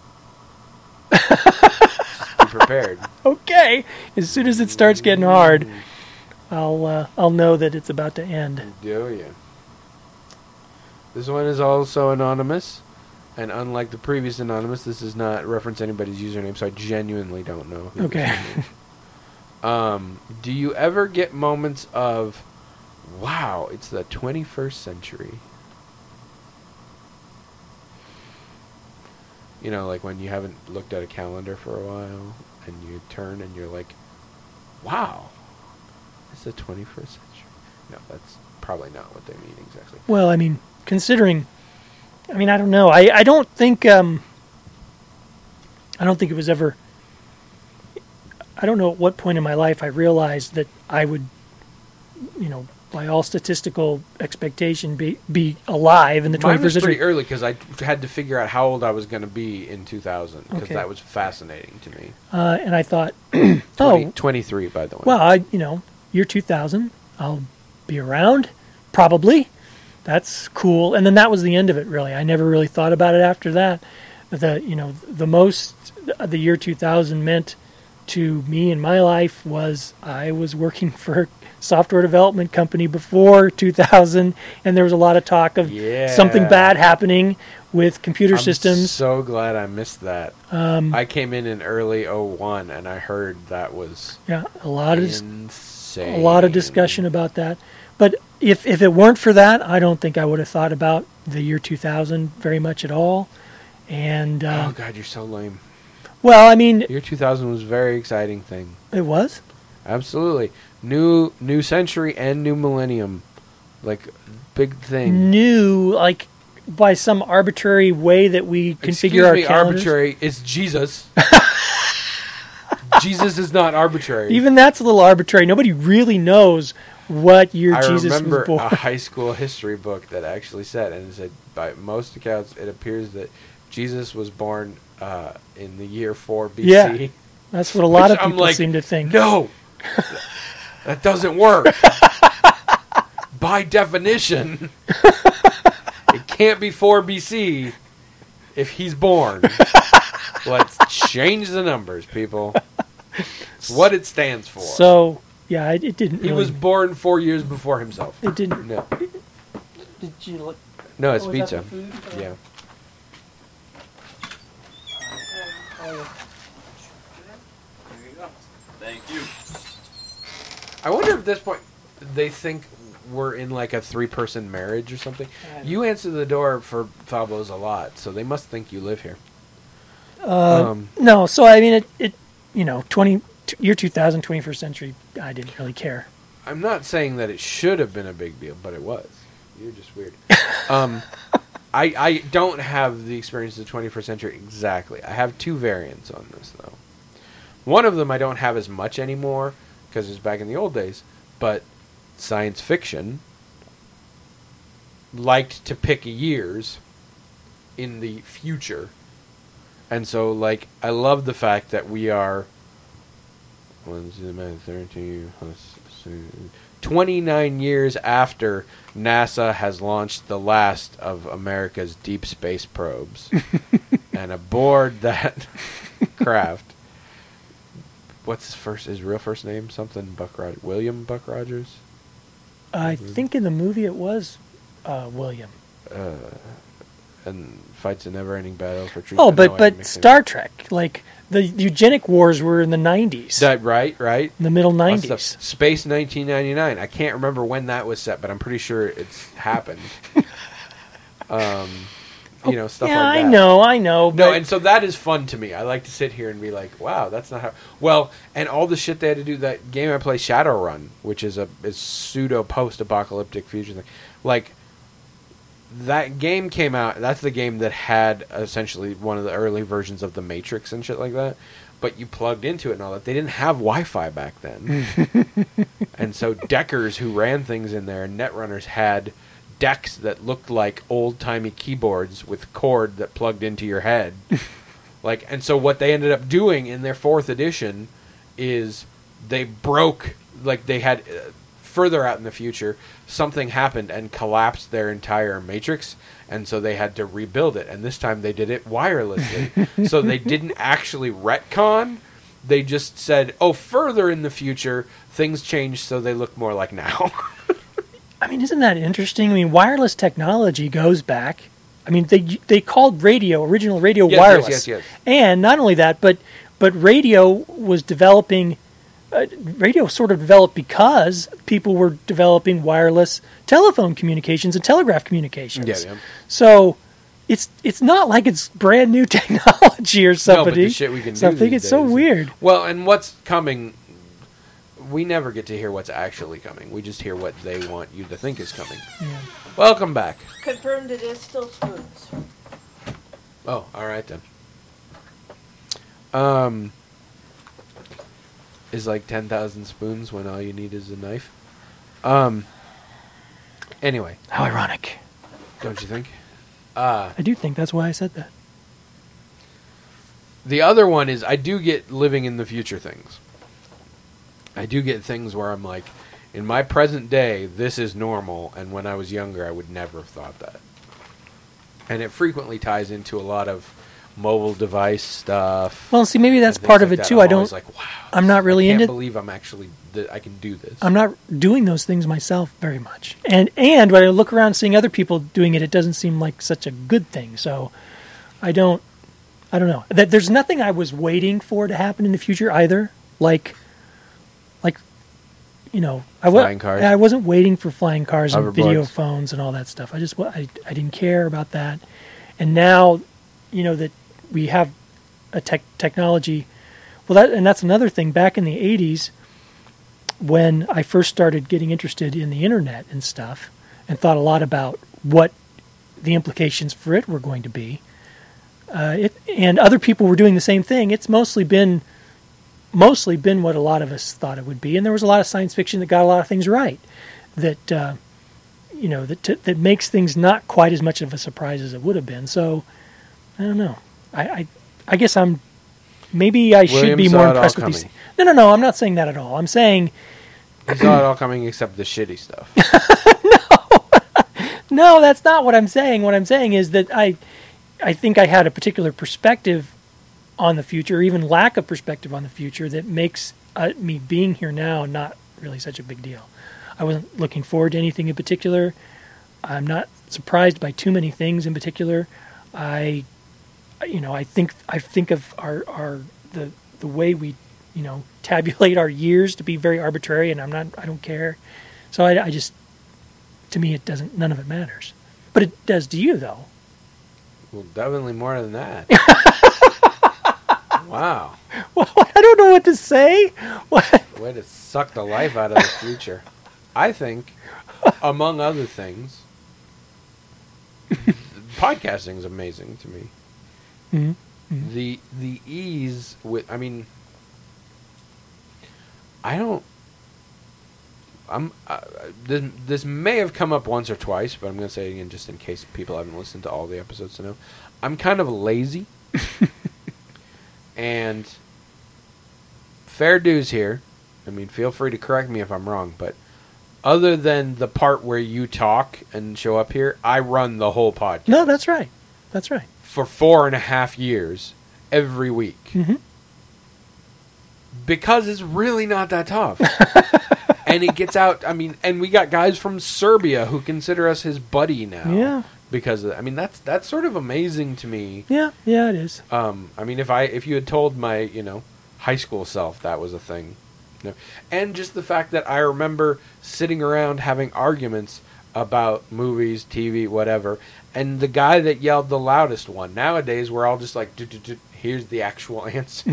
Just be prepared. Okay, as soon as it starts getting hard, I'll uh, I'll know that it's about to end. Do you? This one is also anonymous, and unlike the previous anonymous, this does not reference anybody's username, so I genuinely don't know. who this Okay. is. Um, do you ever get moments of, wow, it's the twenty-first century? You know, like when you haven't looked at a calendar for a while, and you turn and you're like, wow, it's the twenty-first century. No, that's probably not what they mean exactly. Well, I mean, considering, I mean, I don't know. I, I don't think um, I don't think it was ever. I don't know at what point in my life I realized that I would, you know, by all statistical expectation, be be alive in the Mine twenty-first was century. pretty early because I had to figure out how old I was going to be in two thousand because Okay. that was fascinating to me. Uh, and I thought, twenty, oh, twenty-three, by the way. well, I, you know, year two thousand, I'll be around, probably. That's cool. And then that was the end of it, really. I never really thought about it after that. The, you know, the most the year two thousand meant to me in my life was I was working for a software development company before two thousand, and there was a lot of talk of Yeah. something bad happening with computer I'm systems. so glad I missed that. Um, I came in in early oh one, and I heard that was yeah, a lot of dis- insane. a lot of discussion about that. But if if it weren't for that, I don't think I would have thought about the year two thousand very much at all. And uh, Oh, God, you're so lame. well, I mean, Year two thousand was a very exciting thing. it was. Absolutely. New new century and new millennium. Like, big thing. New, like by some arbitrary way that we configure Excuse our me, calendars. arbitrary. It's Jesus. Jesus is not arbitrary. Even that's a little arbitrary. Nobody really knows what year I Jesus remember was born. a high school history book that actually said, and it said, by most accounts, it appears that Jesus was born uh, in the year four B C. Yeah. That's what a lot Which of I'm people like, seem to think. No, that doesn't work. By definition, it can't be four B C if he's born. Let's change the numbers, people. It's what it stands for. So, yeah, it, it didn't. He really was born four years before himself. It didn't. No, Did you look? no, it's oh, was that pizza. the food? Oh. Yeah. Thank you. I wonder if at this point they think we're in like a three-person marriage or something. You answer the door for Falbo's a lot, so they must think you live here. Uh, Um, no, so I mean, it, it you know, twenty t- year two thousand, twenty-first century, I didn't really care. I'm not saying that it should have been a big deal, but it was. You're just weird. um, I I don't have the experience of the twenty-first century exactly. I have two variants on this though. One of them I don't have as much anymore because it's back in the old days, but science fiction liked to pick years in the future. And so, like, I love the fact that we are thirteen, twenty-nine years after NASA has launched the last of America's deep space probes. And aboard that craft, what's his first, his real first name? Something Buck Rogers. William Buck Rogers? I think in the movie it was uh, William. Uh, and fights a never-ending battle for truth. Oh, and but no but enemy. Star Trek, like the eugenic wars were in the nineties, That right, right. in the middle Lots of nineties. stuff. Space nineteen ninety-nine. I can't remember when that was set, but I'm pretty sure it's happened. um, you know, stuff Yeah, like that. I know, I know. No, but and so that is fun to me. I like to sit here and be like, "Wow, that's not how." Well, and all the shit they had to do. That game I play, Shadowrun, which is a is pseudo post-apocalyptic future thing. Like that game came out. That's the game that had essentially one of the early versions of the Matrix and shit like that. But you plugged into it and all that. They didn't have Wi-Fi back then, and so Deckers, who ran things in there, and Netrunners had decks that looked like old-timey keyboards with cord that plugged into your head. Like, and so what they ended up doing in their fourth edition is they broke, like they had uh, further out in the future, something happened and collapsed their entire matrix, and so they had to rebuild it, and this time they did it wirelessly. So they didn't actually retcon, they just said, oh, further in the future, things changed so they look more like now. I mean, isn't that interesting? I mean, wireless technology goes back. I mean, they they called radio, original radio, Yes, wireless. yes, yes, yes. And not only that, but but radio was developing. Uh, radio sort of developed because people were developing wireless telephone communications and telegraph communications. Yeah, yeah. So it's it's not like it's brand new technology or something. No, but the shit we can do something. these It's so days. weird. Well, and what's coming, we never get to hear what's actually coming. We just hear what they want you to think is coming. Yeah. Welcome back. Confirmed it is still spoons. Oh, all right then. Um, is like ten thousand spoons when all you need is a knife. Um. Anyway, How ironic. don't you think? Uh, I do think that's why I said that. the other one is I do get living in the future things. I do get things where I'm like, in my present day, this is normal, and when I was younger, I would never have thought that. And it frequently ties into a lot of mobile device stuff. Well, see, maybe that's and things part of like it that. too. I'm I don't. always like, wow, I'm not really I can't into- believe I'm actually that I can do this. I'm not doing those things myself very much. And and when I look around seeing other people doing it, it doesn't seem like such a good thing. So I don't I don't know. That there's nothing I was waiting for to happen in the future either. Like like you know, I wa- Flying cars. I wasn't waiting for flying cars and video Hoverboards. phones and all that stuff. I just wa- I I didn't care about that. And now, you know, that we have a tech technology. Well, that and that's another thing. Back in the eighties, when I first started getting interested in the internet and stuff, and thought a lot about what the implications for it were going to be, uh, it and other people were doing the same thing. It's mostly been mostly been what a lot of us thought it would be, and there was a lot of science fiction that got a lot of things right. That uh, you know that t- that makes things not quite as much of a surprise as it would have been. So I don't know. I I, I guess I'm. Maybe I should William be saw more it all impressed with these. coming. No, no, no. I'm not saying that at all. I'm saying He saw it all coming except the shitty stuff. no. That's not what I'm saying. What I'm saying is that I, I think I had a particular perspective on the future, or even lack of perspective on the future, that makes uh, me being here now not really such a big deal. I wasn't looking forward to anything in particular. I'm not surprised by too many things in particular. I, you know, I think I think of our our the the way we, you know, tabulate our years to be very arbitrary, and I'm not. I don't care. So I, I just, to me, it doesn't. None of it matters. But it does to you, though. Well, definitely more than that. Wow. Well, I don't know what to say. What? Way to suck the life out of the future. I think, among other things, podcasting is amazing to me. Mm-hmm. The the ease with, I mean, I don't, I'm uh, this, this may have come up once or twice, but I'm going to say it again just in case people haven't listened to all the episodes to know. I'm kind of lazy. And fair dues here. I mean, feel free to correct me if I'm wrong, but other than the part where you talk and show up here, I run the whole podcast. No, that's right. That's right. For four and a half years, every week. Mm-hmm. Because it's really not that tough. And it gets out, I mean, and we got guys from Serbia who consider us his buddy now. Yeah. Because, of, I mean, that's that's sort of amazing to me. Yeah, yeah, it is. Um, I mean, if I if you had told my, you know, high school self that was a thing. You know, and just the fact that I remember sitting around having arguments about movies, T V, whatever, and the guy that yelled the loudest one. Nowadays, we're all just like, here's the actual answer.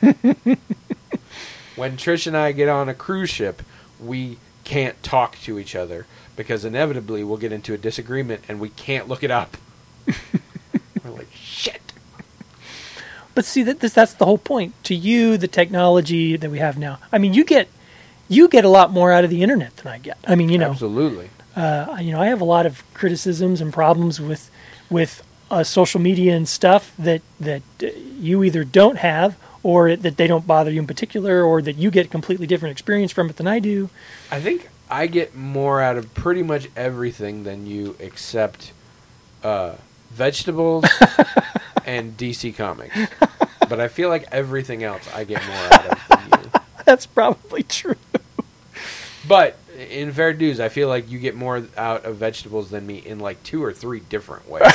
When Trish and I get on a cruise ship, we can't talk to each other because inevitably we'll get into a disagreement and we can't look it up. We're like, shit. But see, that this, that's the whole point. To you, the technology that we have now. I mean, you get you get a lot more out of the internet than I get. I mean, you know, Absolutely. Uh, you know, I have a lot of criticisms and problems with with uh, social media and stuff that that uh, you either don't have, or that they don't bother you in particular, or that you get a completely different experience from it than I do. I think I get more out of pretty much everything than you, except uh, vegetables and D C Comics. But I feel like everything else I get more out of than you. That's probably true. But in fair dues, I feel like you get more out of vegetables than me in like two or three different ways.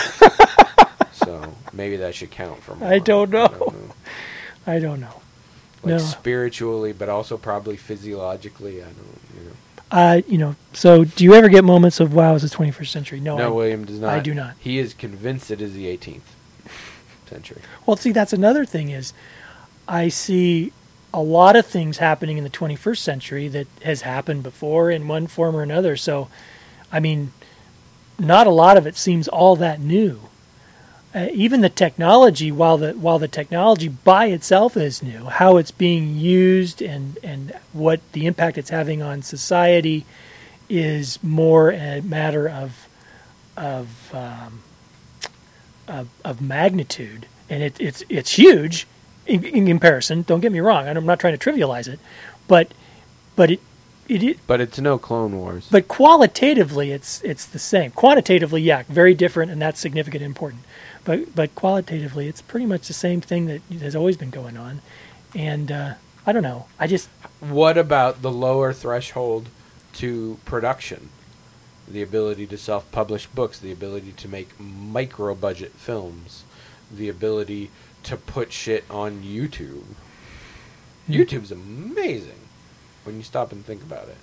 So maybe that should count for more. I don't know. I don't know. I don't know. Like No. spiritually, but also probably physiologically. I don't, you know. Uh, you know, so do you ever get moments of, wow, it's the twenty-first century? No, No, I, William does not. I do not. He is convinced it is the eighteenth century. Well, see, that's another thing is I see a lot of things happening in the twenty-first century that has happened before in one form or another. So, I mean, not a lot of it seems all that new. Uh, even the technology, while the while the technology by itself is new, how it's being used and, and what the impact it's having on society is more a matter of of um, of, of magnitude, and it, it's it's huge in, in comparison. Don't get me wrong; I'm not trying to trivialize it, but but it it, it But it's no Clone Wars. but qualitatively, it's it's the same. Quantitatively, yeah, very different, and that's significant and important. But but qualitatively, it's pretty much the same thing that has always been going on. And uh, I don't know. I just What about the lower threshold to production? The ability to self-publish books, the ability to make micro-budget films, the ability to put shit on YouTube. Hmm. YouTube's amazing when you stop and think about it.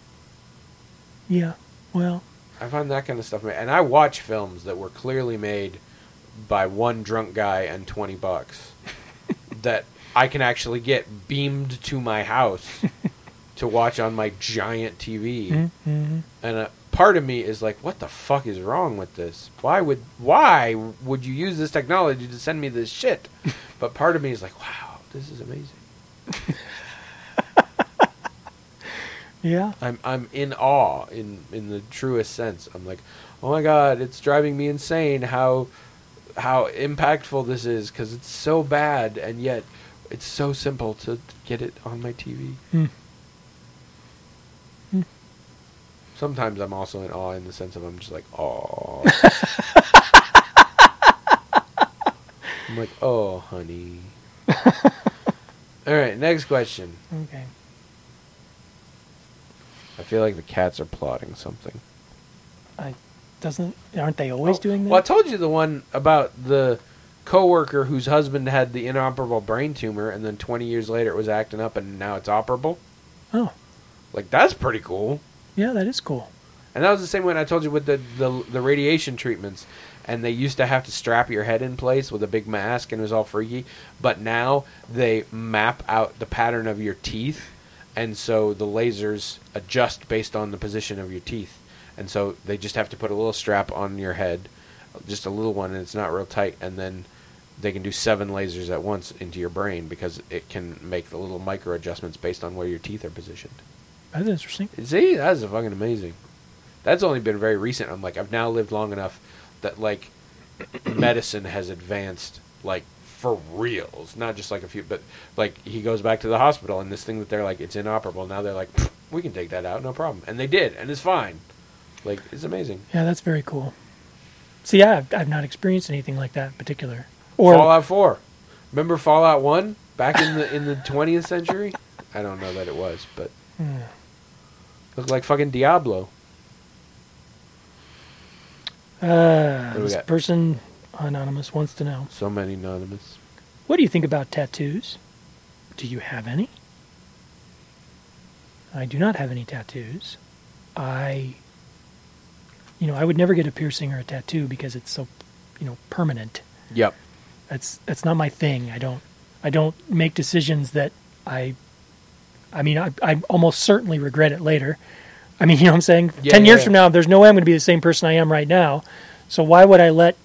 yeah. Well, I find that kind of stuff, and I watch films that were clearly made by one drunk guy and twenty bucks that I can actually get beamed to my house to watch on my giant T V. mm-hmm. And a part of me is like, what the fuck is wrong with this? Why would why would you use this technology to send me this shit? But part of me is like, wow, this is amazing. Yeah. I'm I'm in awe in in the truest sense. I'm like, oh my god, it's driving me insane how how impactful this is, because it's so bad and yet it's so simple to get it on my T V. Hmm. Hmm. Sometimes I'm also in awe in the sense of I'm just like, oh. I'm like, oh, honey. All right, next question. Okay. I feel like the cats are plotting something. I doesn't aren't they always Oh, doing that? Well, I told you the one about the coworker whose husband had the inoperable brain tumor, and then twenty years later it was acting up, and now it's operable. Oh, Like, that's pretty cool. yeah, that is cool. And that was the same one I told you with the, the the radiation treatments. And they used to have to strap your head in place with a big mask, and it was all freaky. But now they map out the pattern of your teeth, and so the lasers adjust based on the position of your teeth. And so they just have to put a little strap on your head, just a little one, and it's not real tight. And then they can do seven lasers at once into your brain because it can make the little micro adjustments based on where your teeth are positioned. That's interesting. See, that's fucking amazing. That's only been very recent. I'm like, I've now lived long enough that, like, medicine has advanced, like, for reals. Not just, like, a few, but, like, he goes back to the hospital, and this thing that they're like, it's inoperable. Now they're like, we can take that out, no problem. And they did, and it's fine. Like, it's amazing. Yeah, that's very cool. See, yeah, I've, I've not experienced anything like that in particular. Or Fallout four. Remember Fallout one back in the in the twentieth century? I don't know that it was, but Hmm. looked like fucking Diablo. Uh, do we this got? person, anonymous, wants to know, So many anonymous. what do you think about tattoos? Do you have any? I do not have any tattoos. I, you know, I would never get a piercing or a tattoo because it's so, you know, permanent. Yep. That's that's not my thing. I don't I don't make decisions that I. I mean, I I almost certainly regret it later. I mean, you know what I'm saying? Yeah, Ten yeah, years yeah. from now, there's no way I'm going to be the same person I am right now. So why would I let?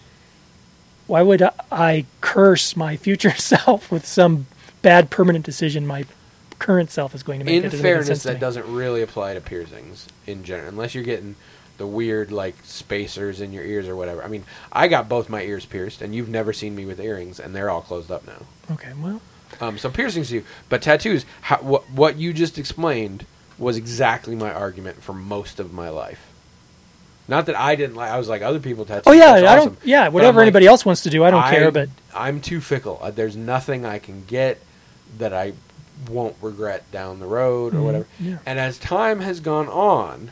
Why would I curse my future self with some bad permanent decision my current self is going to make? In It doesn't make any fairness, sense to that me. doesn't really apply to piercings in general, unless you're getting the weird like spacers in your ears or whatever. I mean, I got both my ears pierced, and you've never seen me with earrings, and they're all closed up now. Okay, well, Um, so piercings, do, but tattoos. How, what what you just explained was exactly my argument for most of my life. Not that I didn't like. I was like other people tattoos. oh yeah, that's I awesome. don't. Yeah, But whatever I'm like, anybody else wants to do, I don't care. But I'm too fickle. Uh, There's nothing I can get that I won't regret down the road or Mhm, whatever. yeah. And as time has gone on,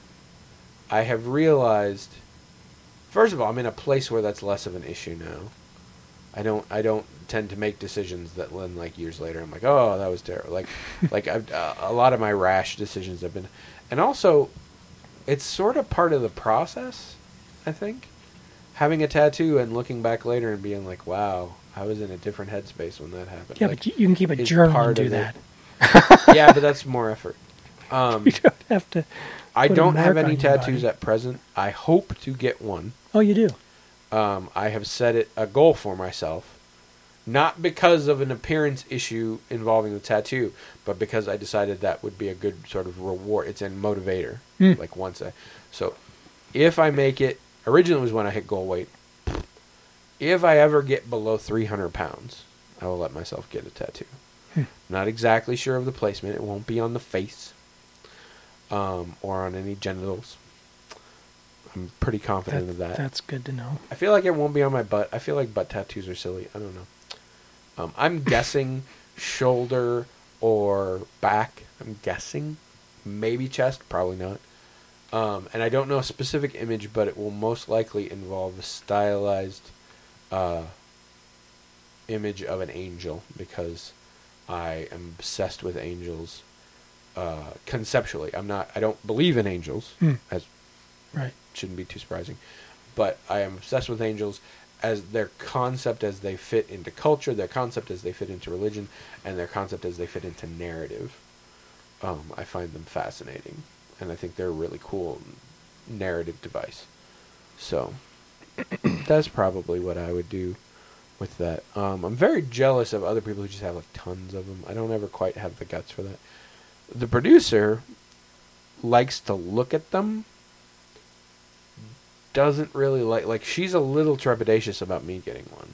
I have realized. First of all, I'm in a place where that's less of an issue now. I don't. I don't tend to make decisions that then, like years later, I'm like, oh, that was terrible. Like, like I've, uh, a lot of my rash decisions have been, and also, it's sort of part of the process. I think having a tattoo and looking back later and being like, wow, I was in a different headspace when that happened. yeah, Like, but you, you can keep a is journal and part do of it. that. yeah, but that's more effort. Um, You don't have to. I put a don't have mark any on your tattoos body. at present. I hope to get one. Oh, you do. Um, I have set it a goal for myself, not because of an appearance issue involving the tattoo, but because I decided that would be a good sort of reward. It's a motivator. Hmm. Like once I, so if I make it, originally it was when I hit goal weight. If I ever get below three hundred pounds, I will let myself get a tattoo. Hmm. Not exactly sure of the placement. It won't be on the face, um, or on any genitals. I'm pretty confident That- of that. That's good to know. I feel like it won't be on my butt. I feel like butt tattoos are silly. I don't know. Um, I'm guessing shoulder or back. I'm guessing. Maybe chest. Probably not. Um, and I don't know a specific image, but it will most likely involve a stylized uh, image of an angel because I am obsessed with angels uh, conceptually. I'm not. I don't believe in angels, Hmm. as Right. shouldn't be too surprising, but I am obsessed with angels as their concept as they fit into culture, their concept as they fit into religion, and their concept as they fit into narrative. Um, I find them fascinating, and I think they're a really cool narrative device. So that's probably what I would do with that. Um, I'm very jealous of other people who just have like tons of them. I don't ever quite have the guts for that. The producer likes to look at them. Doesn't really like like she's a little trepidatious about me getting one,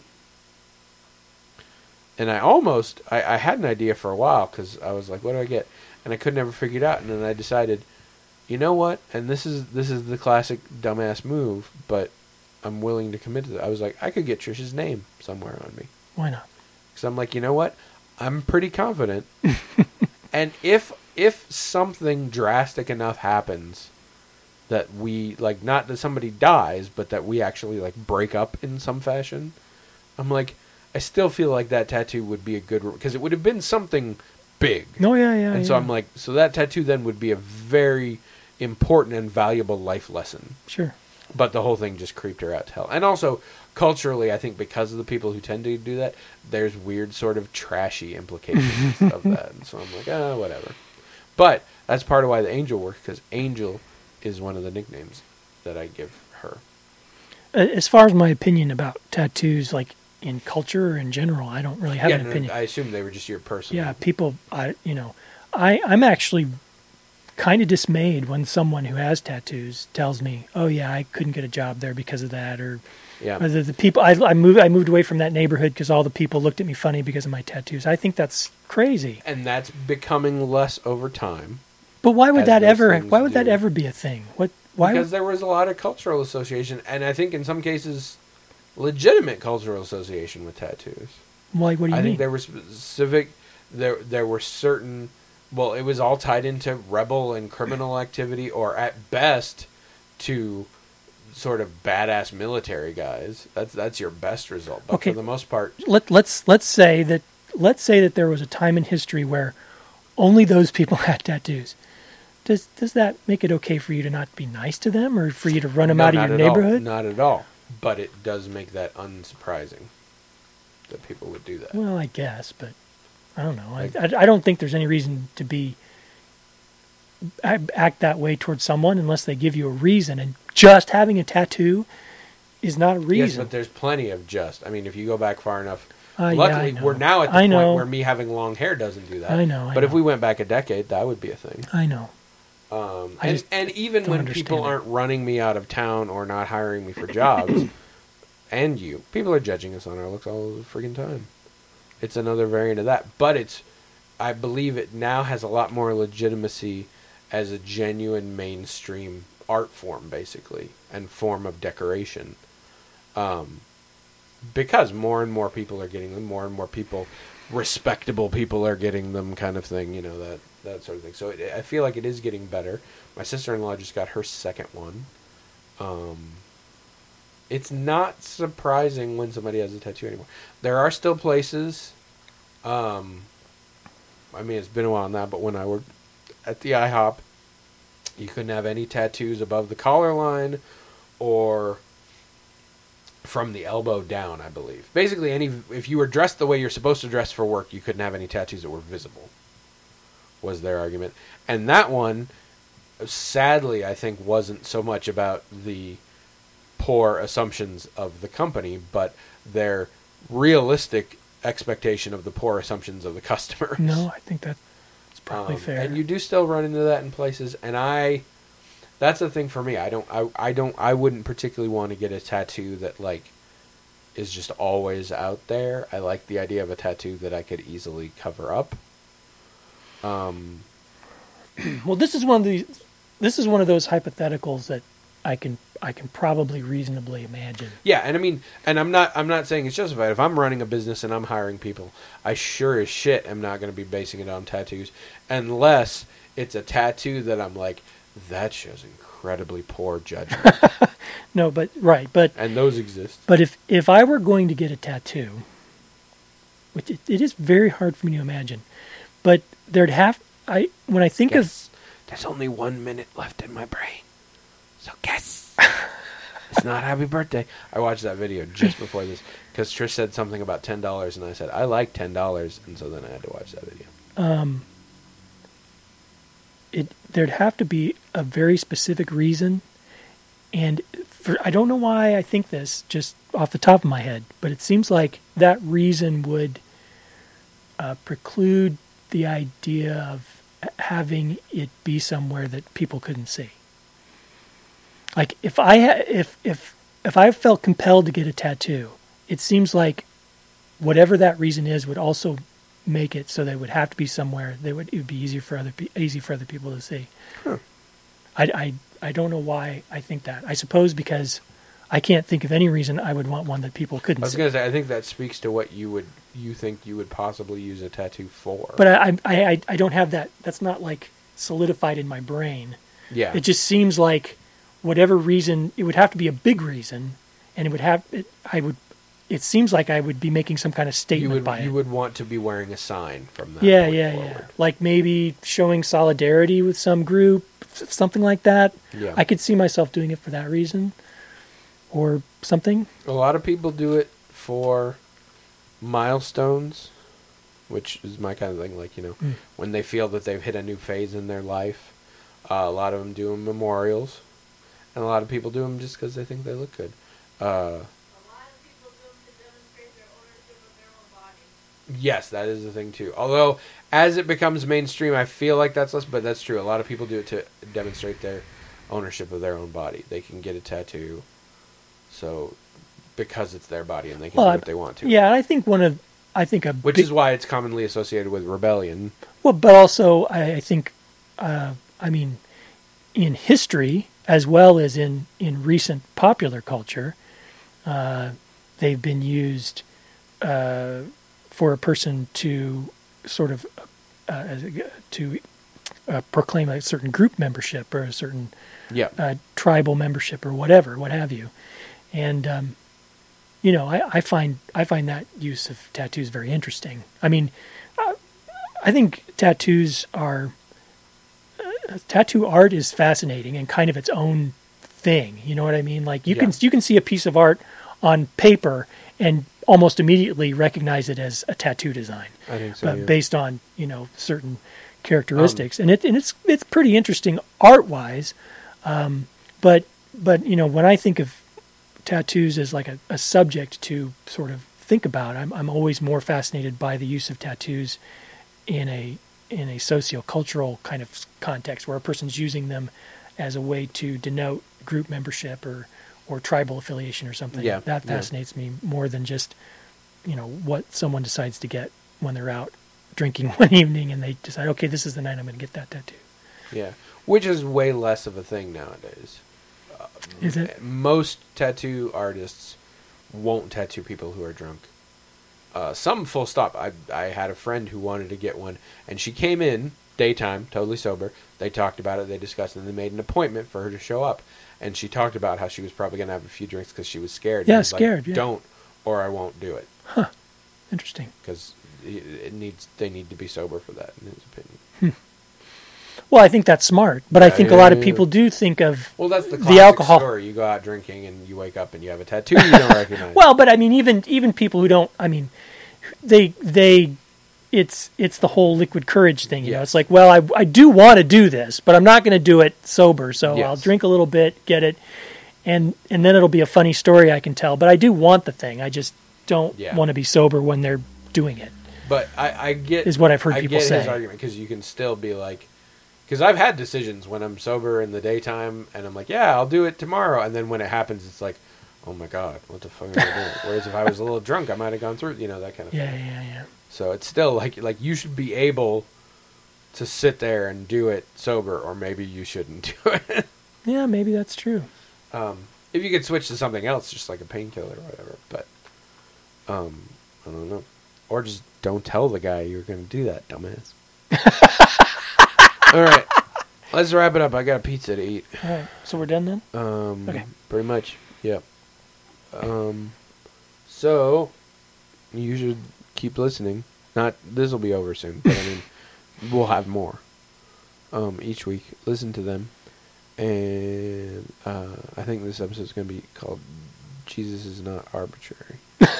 and I almost I, I had an idea for a while because I was like, what do I get, and I could never figure it out, and then I decided, you know what, and this is this is the classic dumbass move, but I'm willing to commit to it. I was like, I could get Trish's name somewhere on me Why not? because I'm like, you know what, I'm pretty confident, and if if something drastic enough happens. That we, like, not that somebody dies, but that we actually, like, break up in some fashion. I'm like, I still feel like that tattoo would be a good... Because it would have been something big. No, yeah, yeah. and so yeah. I'm like, so that tattoo then would be a very important and valuable life lesson. Sure. But the whole thing just creeped her out to hell. And also, culturally, I think because of the people who tend to do that, there's weird sort of trashy implications of that. And so I'm like, ah, whatever. But that's part of why the angel works, because angel... is one of the nicknames that I give her. As far as my opinion about tattoos, like in culture or in general, I don't really have yeah, an no, opinion. I assume they were just your personal. Yeah, people, I you know, I I'm actually kind of dismayed when someone who has tattoos tells me, "Oh yeah, I couldn't get a job there because of that," or Yeah. or the, the people I, I moved I moved away from that neighborhood because all the people looked at me funny because of my tattoos. I think that's crazy. And that's becoming less over time. But why would As that those ever? things Why would that do. ever be a thing? What? Why? Because there was a lot of cultural association, and I think in some cases, legitimate cultural association with tattoos. Why? What do you I mean? think there were specific, there there were certain, well, it was all tied into rebel and criminal activity, or at best, to sort of badass military guys. That's that's your best result. But Okay. for the most part, Let let's let's say that let's say that there was a time in history where only those people had tattoos. Does does that make it okay for you to not be nice to them, or for you to run them no, out of not your at all. neighborhood? Not at all. But it does make that unsurprising that people would do that. Well, I guess, but I don't know. Like- I, I I don't think there's any reason to be a- act that way towards someone unless they give you a reason. And just having a tattoo is not a Yes, reason. but there's plenty of just. I mean, if you go back far enough. Uh, yeah, I Luckily, know. we're now at the I point know. where me having long hair doesn't do that. I know, I but if know. we went back a decade, that would be a thing. I know. Um, I and, just and even don't when understand people it. aren't running me out of town or not hiring me for jobs, and you, people are judging us on our looks all the freaking time. It's another variant of that. But it's, I believe it now has a lot more legitimacy as a genuine mainstream art form, basically, and form of decoration. Um, because more and more people are getting them, more and more people, respectable people are getting them, kind of thing, you know, that, that sort of thing. So it, I feel like it is getting better. My sister-in-law just got her second one. Um, it's not surprising when somebody has a tattoo anymore. There are still places, um, I mean, it's been a while now, but when I worked at the IHOP, you couldn't have any tattoos above the collar line or from the elbow down, I believe. Basically, any if you were dressed the way you're supposed to dress for work, you couldn't have any tattoos that were visible, was their argument. And that one, sadly, I think wasn't so much about the poor assumptions of the company, but their realistic expectation of the poor assumptions of the customers. No, I think that's probably Um, fair. And you do still run into that in places, and I, that's the thing for me. I don't, I, I don't, I wouldn't particularly want to get a tattoo that like is just always out there. I like the idea of a tattoo that I could easily cover up. Um, Well, this is one of the this is one of those hypotheticals that I can I can probably reasonably imagine. yeah, and I mean, and I'm not, I'm not saying it's justified. If I'm running a business and I'm hiring people, I sure as shit am not going to be basing it on tattoos, unless it's a tattoo that I'm like, that shows incredibly poor judgment, No, but right, but and those exist. but if if I were going to get a tattoo, which it, it is very hard for me to imagine, but there'd have I when I think Guess. There's only one minute left in my brain. So guess. It's not happy birthday. I watched that video just before this because Trish said something about ten dollars, and I said, I like ten dollars, and so then I had to watch that video. of um, it there'd have to be a very specific reason, and for I don't know why I think this just off the top of my head, but it seems like that reason would uh, preclude the idea of having it be somewhere that people couldn't see. Like if I ha- if if if I felt compelled to get a tattoo, it seems like whatever that reason is would also make it so that it would have to be somewhere that would it would be easier for other pe- easy for other people to see. Huh. I, I I don't know why I think that. I suppose because I can't think of any reason I would want one that people I couldn't was see. going to say, I think that speaks to what you would, you think you would possibly use a tattoo for. But I, I I I don't have that. That's not like solidified in my brain. yeah. It just seems like whatever reason, it would have to be a big reason, and it would have. It, I would. It seems like I would be making some kind of you statement would, by you it. would want to be wearing a sign from that Yeah, point yeah, forward. yeah. Like maybe showing solidarity with some group, s- something like that. Yeah. I could see myself doing it for that reason, or something. A lot of people do it for milestones, which is my kind of thing. Like, you know, Mm. when they feel that they've hit a new phase in their life, uh, a lot of them do them memorials, and a lot of people do them just because they think they look good. Uh, A lot of people do them to demonstrate their ownership of their own body. Yes, that is the thing too. Although, as it becomes mainstream, I feel like that's less. But that's true. A lot of people do it to demonstrate their ownership of their own body. They can get a tattoo, so because it's their body and they can Well, do I- what they want to. Yeah, and I think one of I think a Which big, is why it's commonly associated with rebellion. well, but also I, I think uh, I mean in history as well as in in recent popular culture, uh, they've been used uh, for a person to sort of uh, as a- to uh, proclaim a certain group membership or a certain Yeah. uh, tribal membership or whatever, what have you. And um, you know, I, I find I find that use of tattoos very interesting. I mean, uh, I think tattoos are uh, tattoo art is fascinating and kind of its own thing. You know what I mean? Like you Yeah. can you can see a piece of art on paper and almost immediately recognize it as a tattoo design, I think so. but yeah. based on you know certain characteristics, and it and it's it's pretty interesting art wise. Um, but but you know when I think of tattoos as like a, a subject to sort of think about, I'm I'm always more fascinated by the use of tattoos in a in a sociocultural kind of context where a person's using them as a way to denote group membership or or tribal affiliation or something. Yeah, That yeah. fascinates me more than just you know what someone decides to get when they're out drinking one evening and they decide, okay, this is the night I'm going to get that tattoo. Yeah, which is way less of a thing nowadays. Uh, Is it? Most tattoo artists won't tattoo people who are drunk. Uh, some full stop. I I had a friend who wanted to get one, and she came in daytime, totally sober. They talked about it, they discussed it, and they made an appointment for her to show up. And she talked about how she was probably going to have a few drinks because she was scared. Yeah, And he was scared, Like, yeah. Don't, or I won't do it Interesting. because it it needs. They need to be sober for that, in his opinion. Well, I think that's smart, but I Yeah, think yeah, a lot of yeah, people do think of Well, that's the The classic alcohol- story. You go out drinking and you wake up and you have a tattoo you don't recognize. well, but I mean, even even people who don't, I mean, they they, it's it's the whole liquid courage thing. You know, Yes. it's like, well, I I do want to do this, but I'm not going to do it sober, so Yes. I'll drink a little bit, get it, and and then it'll be a funny story I can tell. But I do want the thing. I just don't Yeah. want to be sober when they're doing it. But I, I get Is what I've heard I people get his say. argument because you can still be like, because I've had decisions when I'm sober in the daytime and I'm like, yeah, I'll do it tomorrow, and then when it happens, it's like, oh my god, what the fuck am I doing? Whereas if I was a little drunk, I might have gone through, you know, that kind of Yeah, thing. yeah, yeah. So it's still like like you should be able to sit there and do it sober, or maybe you shouldn't do it. Yeah, maybe that's true. Um, if you could switch to something else, just like a painkiller or whatever. But um, I don't know. Or just don't tell the guy you're going to do that, dumbass. All right, let's wrap it up. I got a pizza to eat. All right, so we're done then. Um, Okay. Pretty much, yeah. Um, so you should keep listening. Not this will be over soon, but I mean, we'll have more. Um, each week, listen to them, and uh, I think this episode is going to be called "Jesus is Not Arbitrary."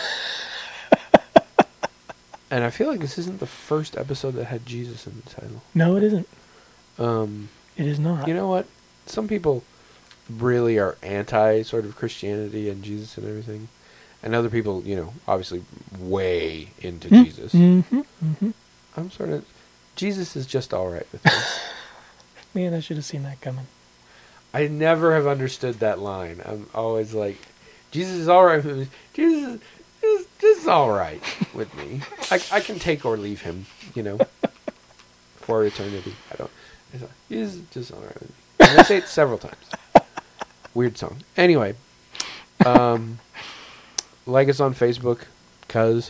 And I feel like this isn't the first episode that had Jesus in the title. No, it isn't. Um, It is not. you know what? Some people really are anti sort of Christianity and Jesus and everything. And other people, you know, obviously way into Jesus. Mm-hmm. Mm-hmm. I'm sort of... Jesus is just all right with me. Man, I should have seen that coming. I never have understood that line. I'm always like, Jesus is all right with me. Jesus is just all right with me. I, I can take or leave him, you know, for eternity. I don't... It's like, He's just all right with me. And I say it several times. Weird song. Anyway, um, like us on Facebook, cuz.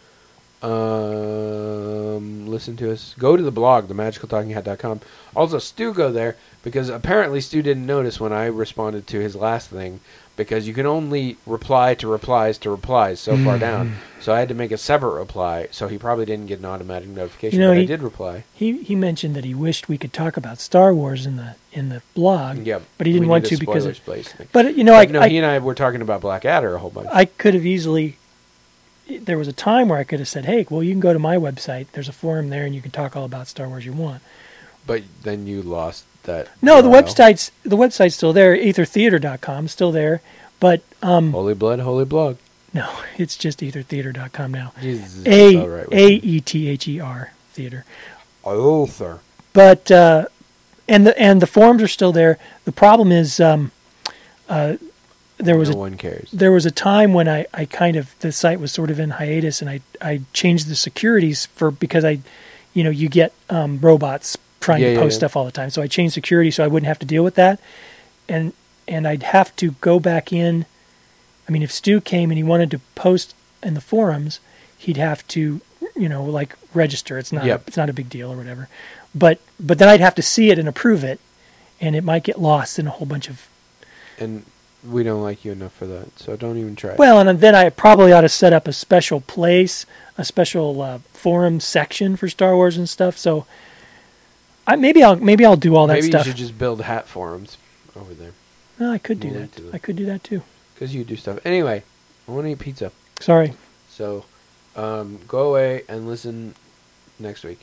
Um, listen to us. Go to the blog, the magical talking hat dot com. Also, Stu, go there because apparently Stu didn't notice when I responded to his last thing because you can only reply to replies to replies so far down. So I had to make a separate reply. So he probably didn't get an automatic notification. You know, but I he- did reply. He he mentioned that he wished we could talk about Star Wars in the in the blog. Yeah, but he didn't we want need to a because spoilers of, place thing. But you know, Like, I, no, I he and I were talking about Blackadder a whole bunch. I could have easily. There was a time where I could have said, "Hey, well, you can go to my website. There's a forum there, and you can talk all about Star Wars you want." But then you lost that. No, the U R L. website's the website's still there. Aether Theater dot com still there, but um, Holy blood, holy blog. No, it's just ether theater dot com now. Jesus, A all right with A me. E T H E R theater. Oh, sir. But uh, and the and the forums are still there. The problem is um, uh, there was no a one cares. there was a time when I, I kind of the site was sort of in hiatus, and I I changed the securities for because I, you know, you get um, robots trying Yeah, to yeah, post yeah. stuff all the time. So I changed security so I wouldn't have to deal with that, and and I'd have to go back in. I mean, if Stu came and he wanted to post in the forums, he'd have to, you know, like register. It's not Yep. it's not a big deal or whatever. But but then I'd have to see it and approve it, and it might get lost in a whole bunch of. And we don't like you enough for that, so don't even try. Well, and then I probably ought to set up a special place, a special uh, forum section for Star Wars and stuff. So I maybe I'll maybe I'll do all that Maybe stuff. you should just build hat forums over there. No, I could do We'll that. do that. I could do that too. Because you do stuff. Anyway, I want to eat pizza. Sorry. So um, go away and listen next week.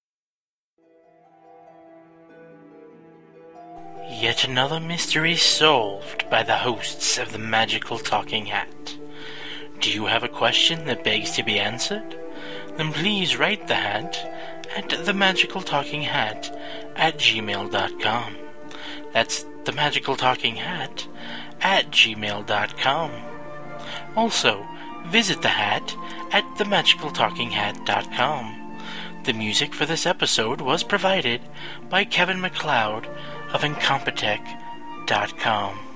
Yet another mystery solved by the hosts of the Magical Talking Hat. Do you have a question that begs to be answered? Then please write the hat at the Magical Talking Hat at gmail dot com. That's the Magical Talking Hat at gmail dot com. Also, visit the hat at the magical talking hat dot com. The music for this episode was provided by Kevin MacLeod of incompetech dot com.